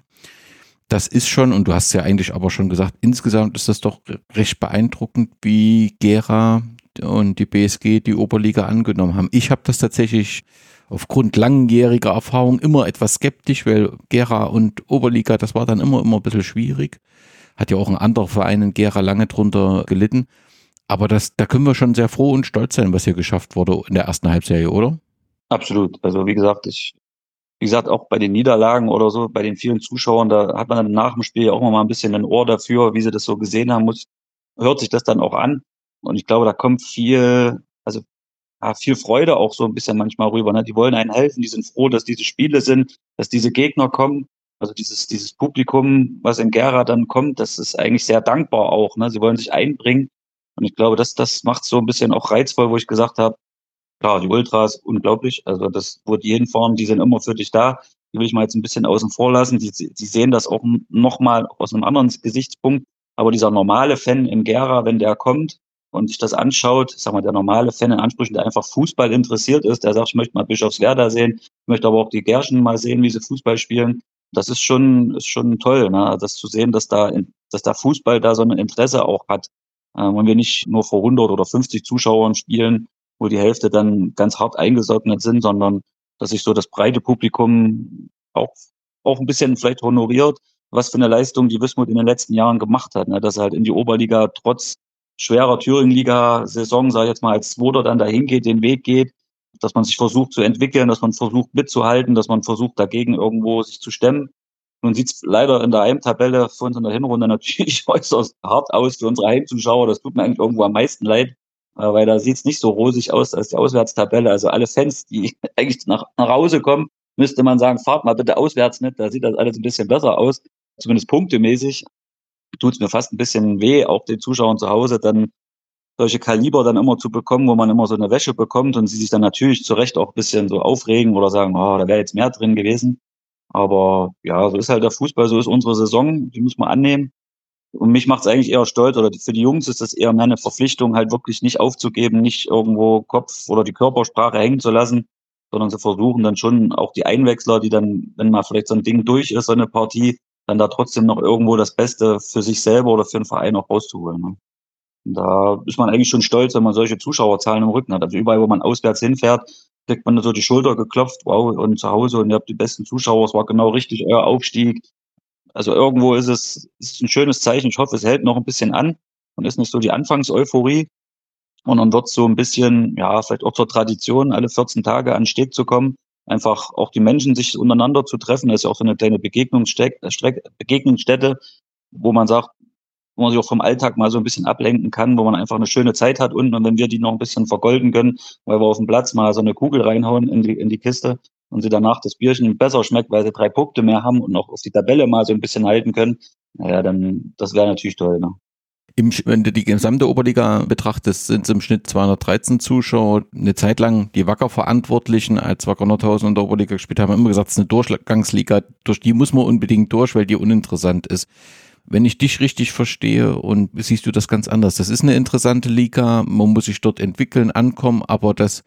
Das ist schon, und du hast ja eigentlich aber schon gesagt, insgesamt ist das doch recht beeindruckend, wie Gera und die B S G die Oberliga angenommen haben. Ich habe das tatsächlich aufgrund langjähriger Erfahrung immer etwas skeptisch, weil Gera und Oberliga, das war dann immer, immer ein bisschen schwierig. Hat ja auch ein anderer Verein in Gera lange drunter gelitten. Aber das, da können wir schon sehr froh und stolz sein, was hier geschafft wurde in der ersten Halbserie, oder? Absolut. Also wie gesagt, ich, wie gesagt, auch bei den Niederlagen oder so, bei den vielen Zuschauern, da hat man dann nach dem Spiel ja auch mal ein bisschen ein Ohr dafür, wie sie das so gesehen haben, muss, hört sich das dann auch an. Und ich glaube, da kommt viel, also ja, viel Freude auch so ein bisschen manchmal rüber. Ne? Die wollen einen helfen, die sind froh, dass diese Spiele sind, dass diese Gegner kommen. Also dieses, dieses Publikum, was in Gera dann kommt, das ist eigentlich sehr dankbar auch. Ne? Sie wollen sich einbringen. Und ich glaube, das, das macht so ein bisschen auch reizvoll, wo ich gesagt habe, klar, die Ultras, unglaublich. Also das wird jeden fahren, die sind immer für dich da. Die will ich mal jetzt ein bisschen außen vor lassen. Die, die sehen das auch nochmal aus einem anderen Gesichtspunkt. Aber dieser normale Fan in Gera, wenn der kommt und sich das anschaut, ich sag mal, der normale Fan in Ansprüchen, der einfach Fußball interessiert ist, der sagt, ich möchte mal Bischofswerda sehen, ich möchte aber auch die Gerschen mal sehen, wie sie Fußball spielen. Das ist schon, ist schon toll, ne? Das zu sehen, dass da, dass da Fußball da so ein Interesse auch hat. Ähm, und wir nicht nur vor hundert oder fünfzig Zuschauern spielen, wo die Hälfte dann ganz hart eingesocknet sind, sondern dass sich so das breite Publikum auch, auch ein bisschen vielleicht honoriert, was für eine Leistung die Wismut in den letzten Jahren gemacht hat, ne? Dass er halt in die Oberliga trotz schwerer Thüringen-Liga-Saison, sag ich jetzt mal, als Zweiter dann dahin geht, den Weg geht, dass man sich versucht zu entwickeln, dass man versucht mitzuhalten, dass man versucht dagegen irgendwo sich zu stemmen. Nun sieht es leider in der Heimtabelle für uns in der Hinrunde natürlich äußerst hart aus für unsere Heimzuschauer. Das tut mir eigentlich irgendwo am meisten leid, weil da sieht es nicht so rosig aus als die Auswärtstabelle. Also alle Fans, die eigentlich nach, nach Hause kommen, müsste man sagen, fahrt mal bitte auswärts mit. Da sieht das alles ein bisschen besser aus, zumindest punktemäßig. Tut es mir fast ein bisschen weh, auch den Zuschauern zu Hause dann solche Kaliber dann immer zu bekommen, wo man immer so eine Wäsche bekommt und sie sich dann natürlich zu Recht auch ein bisschen so aufregen oder sagen, oh, da wäre jetzt mehr drin gewesen. Aber ja, so ist halt der Fußball, so ist unsere Saison, die muss man annehmen. Und mich macht es eigentlich eher stolz, oder für die Jungs ist das eher mehr eine Verpflichtung, halt wirklich nicht aufzugeben, nicht irgendwo Kopf oder die Körpersprache hängen zu lassen, sondern sie versuchen dann schon auch die Einwechsler, die dann, wenn mal vielleicht so ein Ding durch ist, so eine Partie, dann da trotzdem noch irgendwo das Beste für sich selber oder für den Verein auch rauszuholen. Ne? Und da ist man eigentlich schon stolz, wenn man solche Zuschauerzahlen im Rücken hat. Also überall, wo man auswärts hinfährt, kriegt man so die Schulter geklopft, wow, und zu Hause und ihr habt die besten Zuschauer, es war genau richtig, euer Aufstieg. Also irgendwo ist es ist ein schönes Zeichen. Ich hoffe, es hält noch ein bisschen an und ist nicht so die Anfangseuphorie. Und dann wird es so ein bisschen, ja, vielleicht auch zur Tradition, alle vierzehn Tage an den Steg zu kommen. Einfach auch die Menschen sich untereinander zu treffen. Das ist ja auch so eine kleine Begegnungsstätte, Begegnungsstätte, wo man sagt, wo man sich auch vom Alltag mal so ein bisschen ablenken kann, wo man einfach eine schöne Zeit hat unten. Und wenn wir die noch ein bisschen vergolden können, weil wir auf dem Platz mal so eine Kugel reinhauen in die, in die Kiste und sie danach das Bierchen besser schmeckt, weil sie drei Punkte mehr haben und auch auf die Tabelle mal so ein bisschen halten können, naja, dann, das wäre natürlich toll, ne? Im, wenn du die gesamte Oberliga betrachtest, sind es im Schnitt zweihundertdreizehn Zuschauer. Eine Zeit lang die Wacker-Verantwortlichen, als Wacker Nordhausen in der Oberliga gespielt haben, haben immer gesagt, es ist eine Durchgangsliga, durch die muss man unbedingt durch, weil die uninteressant ist. Wenn ich dich richtig verstehe, und siehst du das ganz anders, das ist eine interessante Liga, man muss sich dort entwickeln, ankommen, aber das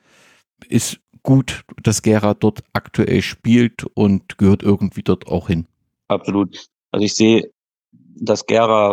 ist gut, dass Gera dort aktuell spielt und gehört irgendwie dort auch hin. Absolut. Also ich sehe, dass Gera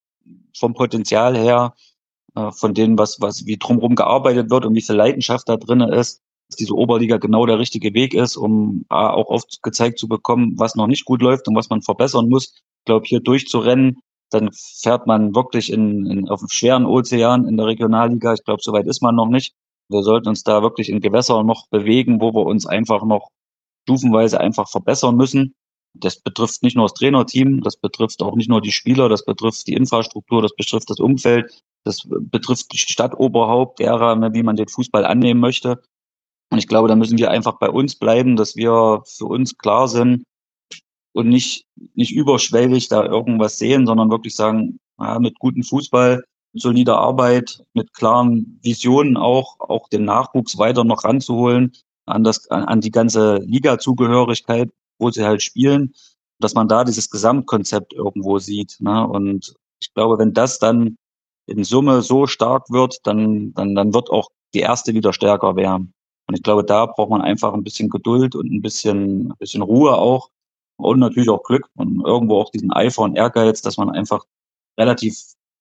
vom Potenzial her, äh, von dem, was, was, wie drumherum gearbeitet wird und wie viel Leidenschaft da drin ist, dass diese Oberliga genau der richtige Weg ist, um äh, auch oft gezeigt zu bekommen, was noch nicht gut läuft und was man verbessern muss. Ich glaube, hier durchzurennen, dann fährt man wirklich in, in, auf einem schweren Ozean in der Regionalliga. Ich glaube, so weit ist man noch nicht. Wir sollten uns da wirklich in Gewässer noch bewegen, wo wir uns einfach noch stufenweise einfach verbessern müssen. Das betrifft nicht nur das Trainerteam, das betrifft auch nicht nur die Spieler, das betrifft die Infrastruktur, das betrifft das Umfeld, das betrifft die Stadtoberhaupt, derer, ne, wie man den Fußball annehmen möchte. Und ich glaube, da müssen wir einfach bei uns bleiben, dass wir für uns klar sind und nicht, nicht überschwellig da irgendwas sehen, sondern wirklich sagen, ja, mit gutem Fußball, mit solider Arbeit, mit klaren Visionen auch, auch den Nachwuchs weiter noch ranzuholen an das, an, an die ganze Liga-Zugehörigkeit, wo sie halt spielen, dass man da dieses Gesamtkonzept irgendwo sieht, ne? Und ich glaube, wenn das dann in Summe so stark wird, dann, dann, dann wird auch die erste wieder stärker werden. Und ich glaube, da braucht man einfach ein bisschen Geduld und ein bisschen, ein bisschen Ruhe auch und natürlich auch Glück und irgendwo auch diesen Eifer und Ehrgeiz, dass man einfach relativ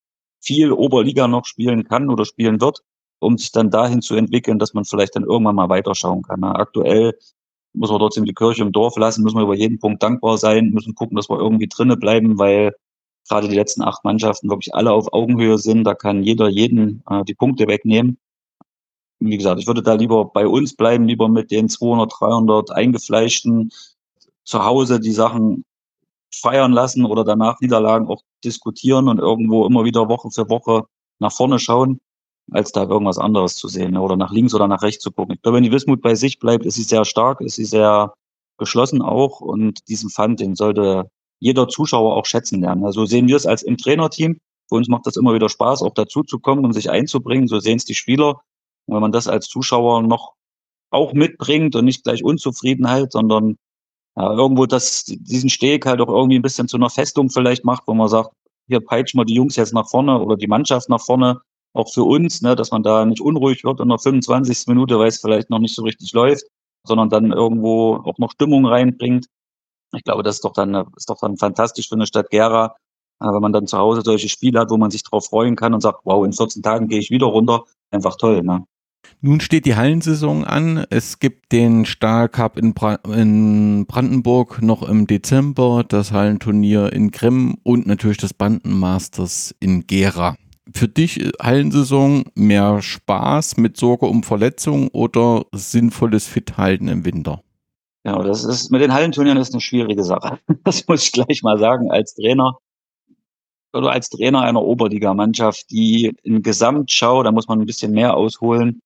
viel Oberliga noch spielen kann oder spielen wird, um sich dann dahin zu entwickeln, dass man vielleicht dann irgendwann mal weiterschauen kann. Na, aktuell muss man trotzdem die Kirche im Dorf lassen, müssen wir über jeden Punkt dankbar sein, müssen gucken, dass wir irgendwie drinnen bleiben, weil gerade die letzten acht Mannschaften wirklich alle auf Augenhöhe sind. Da kann jeder jeden äh, die Punkte wegnehmen. Wie gesagt, ich würde da lieber bei uns bleiben, lieber mit den zweihundert, dreihundert Eingefleischten zu Hause die Sachen feiern lassen oder danach Niederlagen auch diskutieren und irgendwo immer wieder Woche für Woche nach vorne schauen, als da irgendwas anderes zu sehen, ne? Oder nach links oder nach rechts zu gucken. Ich glaube, wenn die Wismut bei sich bleibt, ist sie sehr stark, ist sie sehr geschlossen auch und diesen Fund, den sollte jeder Zuschauer auch schätzen lernen. Also so sehen wir es als im Trainerteam. Für uns macht das immer wieder Spaß, auch dazu zu kommen und sich einzubringen. So sehen es die Spieler. Und wenn man das als Zuschauer noch auch mitbringt und nicht gleich Unzufriedenheit, sondern ja, irgendwo das, diesen Steg halt auch irgendwie ein bisschen zu einer Festung vielleicht macht, wo man sagt, hier peitschen wir die Jungs jetzt nach vorne oder die Mannschaft nach vorne, auch für uns, ne, dass man da nicht unruhig wird in der fünfundzwanzigsten Minute, weil es vielleicht noch nicht so richtig läuft, sondern dann irgendwo auch noch Stimmung reinbringt. Ich glaube, das ist doch dann, ist doch dann fantastisch für eine Stadt Gera, äh, wenn man dann zu Hause solche Spiele hat, wo man sich drauf freuen kann und sagt, wow, in vierzehn Tagen gehe ich wieder runter. Einfach toll, ne? Nun steht die Hallensaison an. Es gibt den Stahl Cup in, Bra in Brandenburg noch im Dezember, das Hallenturnier in Grimm und natürlich das Bandenmasters in Gera. Für dich Hallensaison mehr Spaß mit Sorge um Verletzungen oder sinnvolles Fithalten im Winter? Ja, das ist mit den Hallenturnieren ist eine schwierige Sache. Das muss ich gleich mal sagen als Trainer oder als Trainer einer Oberligamannschaft, die in Gesamtschau, da muss man ein bisschen mehr ausholen,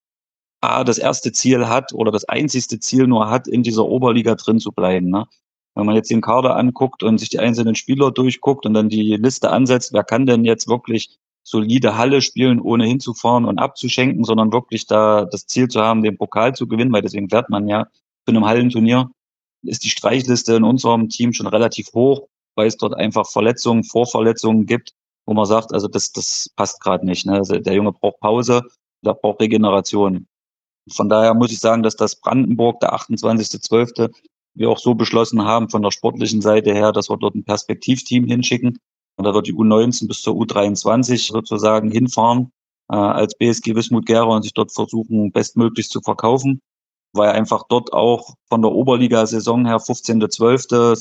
A, das erste Ziel hat oder das einzigste Ziel nur hat, in dieser Oberliga drin zu bleiben, ne? Wenn man jetzt den Kader anguckt und sich die einzelnen Spieler durchguckt und dann die Liste ansetzt, wer kann denn jetzt wirklich solide Halle spielen, ohne hinzufahren und abzuschenken, sondern wirklich da das Ziel zu haben, den Pokal zu gewinnen, weil deswegen fährt man ja zu einem Hallenturnier, ist die Streichliste in unserem Team schon relativ hoch, weil es dort einfach Verletzungen, Vorverletzungen gibt, wo man sagt, also das, das passt gerade nicht, ne? Also der Junge braucht Pause, der braucht Regeneration. Von daher muss ich sagen, dass das Brandenburg, der achtundzwanzigster zwölfte wir auch so beschlossen haben von der sportlichen Seite her, dass wir dort ein Perspektivteam hinschicken. Und da wird die U neunzehn bis zur U dreiundzwanzig sozusagen hinfahren äh, als B S G Wismut Gera und sich dort versuchen, bestmöglich zu verkaufen, weil einfach dort auch von der Oberliga-Saison her fünfzehnter zwölfter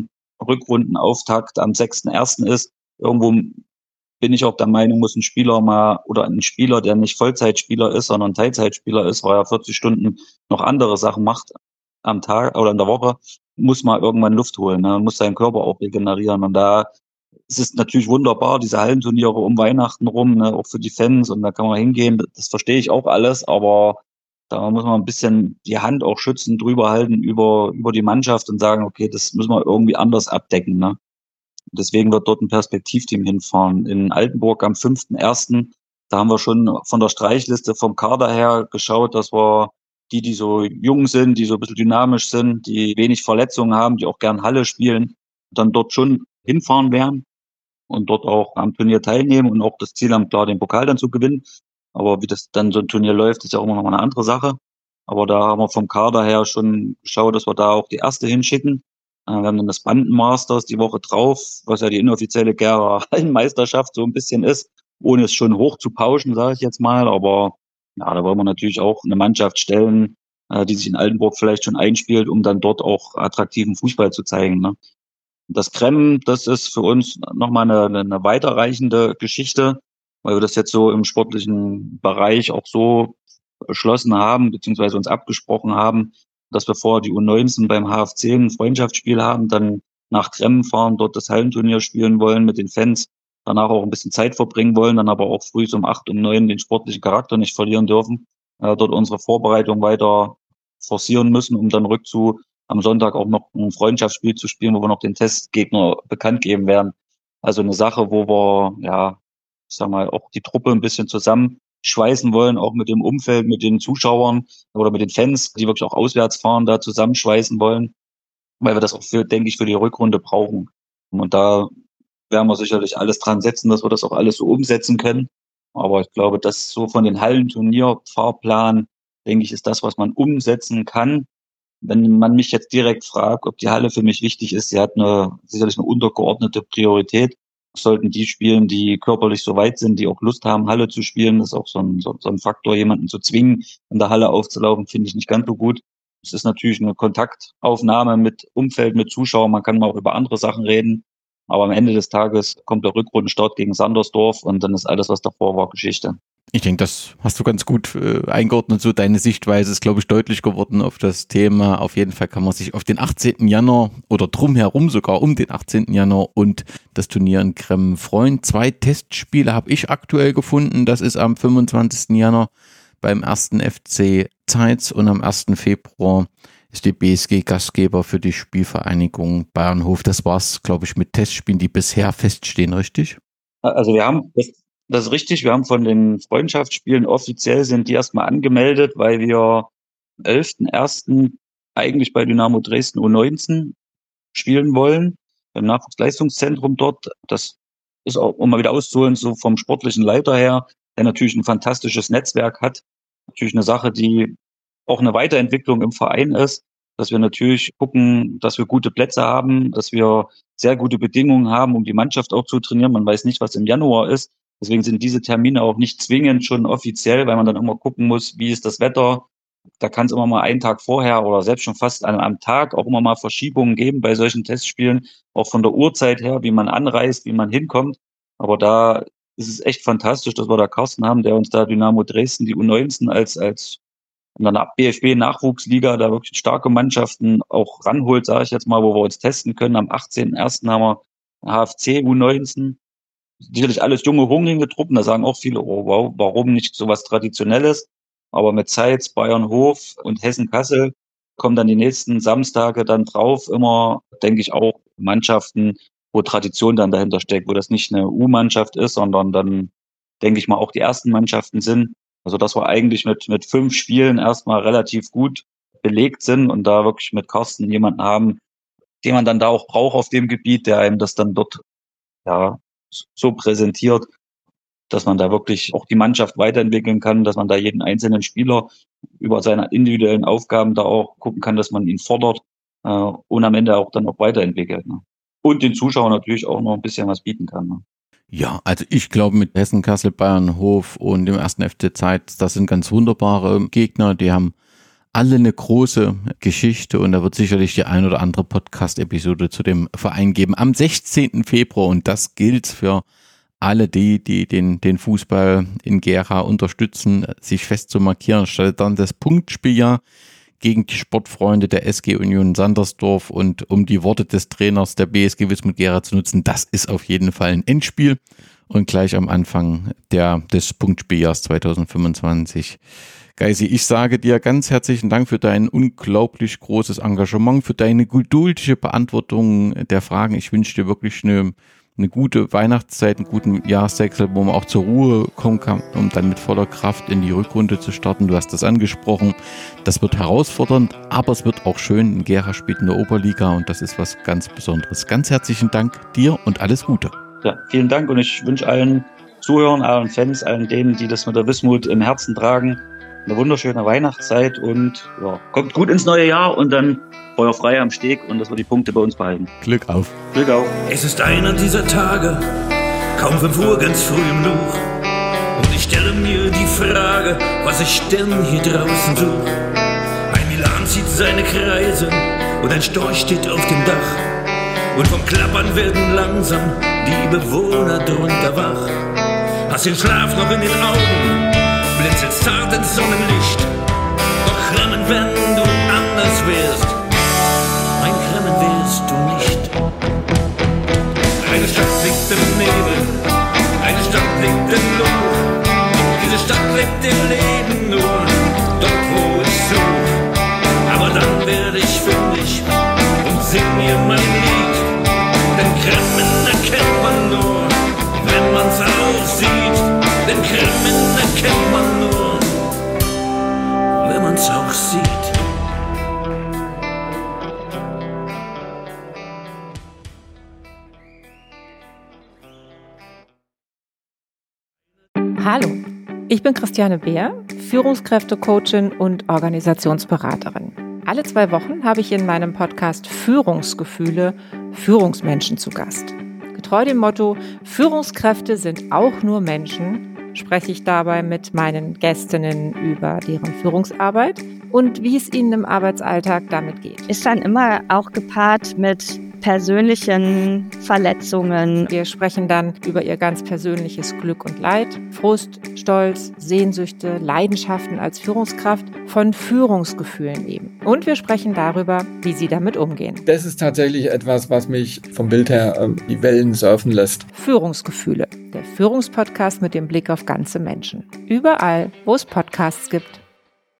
Saisonrückrundenauftakt am sechster erster ist. Irgendwo bin ich auch der Meinung, muss ein Spieler mal oder ein Spieler, der nicht Vollzeitspieler ist, sondern Teilzeitspieler ist, weil er vierzig Stunden noch andere Sachen macht am Tag oder in der Woche, muss mal irgendwann Luft holen, ne? Muss seinen Körper auch regenerieren. Und da ist es natürlich wunderbar, diese Hallenturniere um Weihnachten rum, ne, auch für die Fans, und da kann man hingehen. Das verstehe ich auch alles, aber da muss man ein bisschen die Hand auch schützen, drüber halten über, über die Mannschaft und sagen, okay, das müssen wir irgendwie anders abdecken, ne? Deswegen wird dort ein Perspektivteam hinfahren. In Altenburg am fünfter erster Da haben wir schon von der Streichliste vom Kader her geschaut, dass wir die, die so jung sind, die so ein bisschen dynamisch sind, die wenig Verletzungen haben, die auch gern Halle spielen, dann dort schon hinfahren werden und dort auch am Turnier teilnehmen und auch das Ziel haben, klar, den Pokal dann zu gewinnen. Aber wie das dann so ein Turnier läuft, ist ja auch immer noch mal eine andere Sache. Aber da haben wir vom Kader her schon geschaut, dass wir da auch die erste hinschicken. Äh, Wir haben dann das Bandenmasters die Woche drauf, was ja die inoffizielle Gera Hallenmeisterschaft so ein bisschen ist, ohne es schon hoch zu pauschen, sage ich jetzt mal. Aber ja, da wollen wir natürlich auch eine Mannschaft stellen, äh, die sich in Altenburg vielleicht schon einspielt, um dann dort auch attraktiven Fußball zu zeigen, ne? Das Kremmen, das ist für uns nochmal eine, eine weiterreichende Geschichte, weil wir das jetzt so im sportlichen Bereich auch so beschlossen haben, beziehungsweise uns abgesprochen haben, dass wir vor die U neunzehn beim H F C ein Freundschaftsspiel haben, dann nach Kremmen fahren, dort das Hallenturnier spielen wollen mit den Fans, danach auch ein bisschen Zeit verbringen wollen, dann aber auch früh um acht, um neun den sportlichen Charakter nicht verlieren dürfen, äh, dort unsere Vorbereitung weiter forcieren müssen, um dann rückzu am Sonntag auch noch ein Freundschaftsspiel zu spielen, wo wir noch den Testgegner bekannt geben werden. Also eine Sache, wo wir, ja, ich sag mal, auch die Truppe ein bisschen zusammenschweißen wollen, auch mit dem Umfeld, mit den Zuschauern oder mit den Fans, die wirklich auch auswärts fahren, da zusammenschweißen wollen, weil wir das auch für, denke ich, für die Rückrunde brauchen. Und da werden wir sicherlich alles dran setzen, dass wir das auch alles so umsetzen können. Aber ich glaube, dass so von den Hallenturnier-Fahrplan, denke ich, ist das, was man umsetzen kann. Wenn man mich jetzt direkt fragt, ob die Halle für mich wichtig ist, sie hat eine, sicherlich eine untergeordnete Priorität. Sollten die spielen, die körperlich so weit sind, die auch Lust haben, Halle zu spielen. Das ist auch so ein, so, so ein Faktor, jemanden zu zwingen, in der Halle aufzulaufen, finde ich nicht ganz so gut. Es ist natürlich eine Kontaktaufnahme mit Umfeld, mit Zuschauern. Man kann mal auch über andere Sachen reden. Aber am Ende des Tages kommt der Rückrundenstart gegen Sandersdorf und dann ist alles, was davor war, Geschichte. Ich denke, das hast du ganz gut äh, eingeordnet. So deine Sichtweise ist, glaube ich, deutlich geworden auf das Thema. Auf jeden Fall kann man sich auf den achtzehnten Januar oder drumherum sogar um den achtzehnten Januar und das Turnier in Kremmen freuen. Zwei Testspiele habe ich aktuell gefunden. Das ist am fünfundzwanzigsten Januar beim ersten F C Zeitz und am ersten Februar ist die B S G Gastgeber für die Spielvereinigung Bayernhof. Das war's, glaube ich, mit Testspielen, die bisher feststehen, richtig? Also wir haben, das, das ist richtig, wir haben von den Freundschaftsspielen offiziell sind die erstmal angemeldet, weil wir am elften ersten eigentlich bei Dynamo Dresden U neunzehn spielen wollen, beim Nachwuchsleistungszentrum dort. Das ist auch, um mal wieder auszuholen, so vom sportlichen Leiter her, der natürlich ein fantastisches Netzwerk hat. Natürlich eine Sache, die auch eine Weiterentwicklung im Verein ist, dass wir natürlich gucken, dass wir gute Plätze haben, dass wir sehr gute Bedingungen haben, um die Mannschaft auch zu trainieren. Man weiß nicht, was im Januar ist. Deswegen sind diese Termine auch nicht zwingend schon offiziell, weil man dann immer gucken muss, wie ist das Wetter. Da kann es immer mal einen Tag vorher oder selbst schon fast an einem Tag auch immer mal Verschiebungen geben bei solchen Testspielen, auch von der Uhrzeit her, wie man anreist, wie man hinkommt. Aber da ist es echt fantastisch, dass wir da Carsten haben, der uns da Dynamo Dresden, die U neunzehn als als in der B F B-Nachwuchsliga da wirklich starke Mannschaften auch ranholt, sage ich jetzt mal, wo wir uns testen können. Am achtzehnten ersten haben wir H F C U neunzehn. Sicherlich alles junge, hungrige Truppen. Da sagen auch viele, oh wow, warum nicht sowas Traditionelles? Aber mit Zeitz, Bayernhof und Hessen-Kassel kommen dann die nächsten Samstage dann drauf. Immer, denke ich, auch Mannschaften, wo Tradition dann dahinter steckt, wo das nicht eine U-Mannschaft ist, sondern dann, denke ich mal, auch die ersten Mannschaften sind. Also dass wir eigentlich mit mit fünf Spielen erstmal relativ gut belegt sind und da wirklich mit Carsten jemanden haben, den man dann da auch braucht auf dem Gebiet, der einem das dann dort ja so präsentiert, dass man da wirklich auch die Mannschaft weiterentwickeln kann, dass man da jeden einzelnen Spieler über seine individuellen Aufgaben da auch gucken kann, dass man ihn fordert äh, und am Ende auch dann auch weiterentwickelt. Ne? Und den Zuschauern natürlich auch noch ein bisschen was bieten kann. Ne? Ja, also ich glaube mit Hessen, Kassel, Bayernhof und dem ersten F C Zeitz, das sind ganz wunderbare Gegner, die haben alle eine große Geschichte und da wird sicherlich die ein oder andere Podcast-Episode zu dem Verein geben. Am sechzehnten Februar und das gilt für alle die, die den, den Fußball in Gera unterstützen, sich fest zu markieren, startet dann das Punktspieljahr gegen die Sportfreunde der S G Union Sandersdorf und um die Worte des Trainers der B S G Wismut Gera zu nutzen, das ist auf jeden Fall ein Endspiel und gleich am Anfang der, des Punktspieljahrs zwanzig fünfundzwanzig. Geisi, ich sage dir ganz herzlichen Dank für dein unglaublich großes Engagement, für deine geduldige Beantwortung der Fragen. Ich wünsche dir wirklich eine eine gute Weihnachtszeit, einen guten Jahreswechsel, wo man auch zur Ruhe kommen kann, um dann mit voller Kraft in die Rückrunde zu starten. Du hast das angesprochen. Das wird herausfordernd, aber es wird auch schön. Gera spielt in der Oberliga und das ist was ganz Besonderes. Ganz herzlichen Dank dir und alles Gute. Ja, vielen Dank und ich wünsche allen Zuhörern, allen Fans, allen denen, die das mit der Wismut im Herzen tragen, eine wunderschöne Weihnachtszeit und ja, kommt gut ins neue Jahr und dann Feuer frei am Steg und dass wir die Punkte bei uns behalten. Glück auf. Glück auf. Es ist einer dieser Tage, kaum fünf Uhr, ganz früh im Luch. Und ich stelle mir die Frage, was ich denn hier draußen suche. Ein Milan zieht seine Kreise und ein Storch steht auf dem Dach. Und vom Klappern werden langsam die Bewohner drunter wach. Hast den Schlaf noch in den Augen, blinzelst zart ins Sonnenlicht. Doch Kremmen, wenn du anders wärst, mein Kremmen wärst du nicht. Eine Stadt liegt im Nebel, eine Stadt liegt im Luch. Diese Stadt lebt im Leben nur dort, wo ich such. Aber dann werde ich fündig und sing mir mein Lied. Denn Kremmen erkennt man nur, wenn man's auch sieht. Denn Kremmen erkennt man nur, wenn man's auch sieht. Hallo, ich bin Christiane Beer, Führungskräftecoachin und Organisationsberaterin. Alle zwei Wochen habe ich in meinem Podcast Führungsgefühle Führungsmenschen zu Gast. Getreu dem Motto, Führungskräfte sind auch nur Menschen, spreche ich dabei mit meinen Gästinnen über deren Führungsarbeit und wie es ihnen im Arbeitsalltag damit geht. Ist dann immer auch gepaart mit persönlichen Verletzungen. Wir sprechen dann über ihr ganz persönliches Glück und Leid, Frust, Stolz, Sehnsüchte, Leidenschaften als Führungskraft, von Führungsgefühlen eben. Und wir sprechen darüber, wie sie damit umgehen. Das ist tatsächlich etwas, was mich vom Bild her äh, die Wellen surfen lässt. Führungsgefühle, der Führungspodcast mit dem Blick auf ganze Menschen. Überall, wo es Podcasts gibt.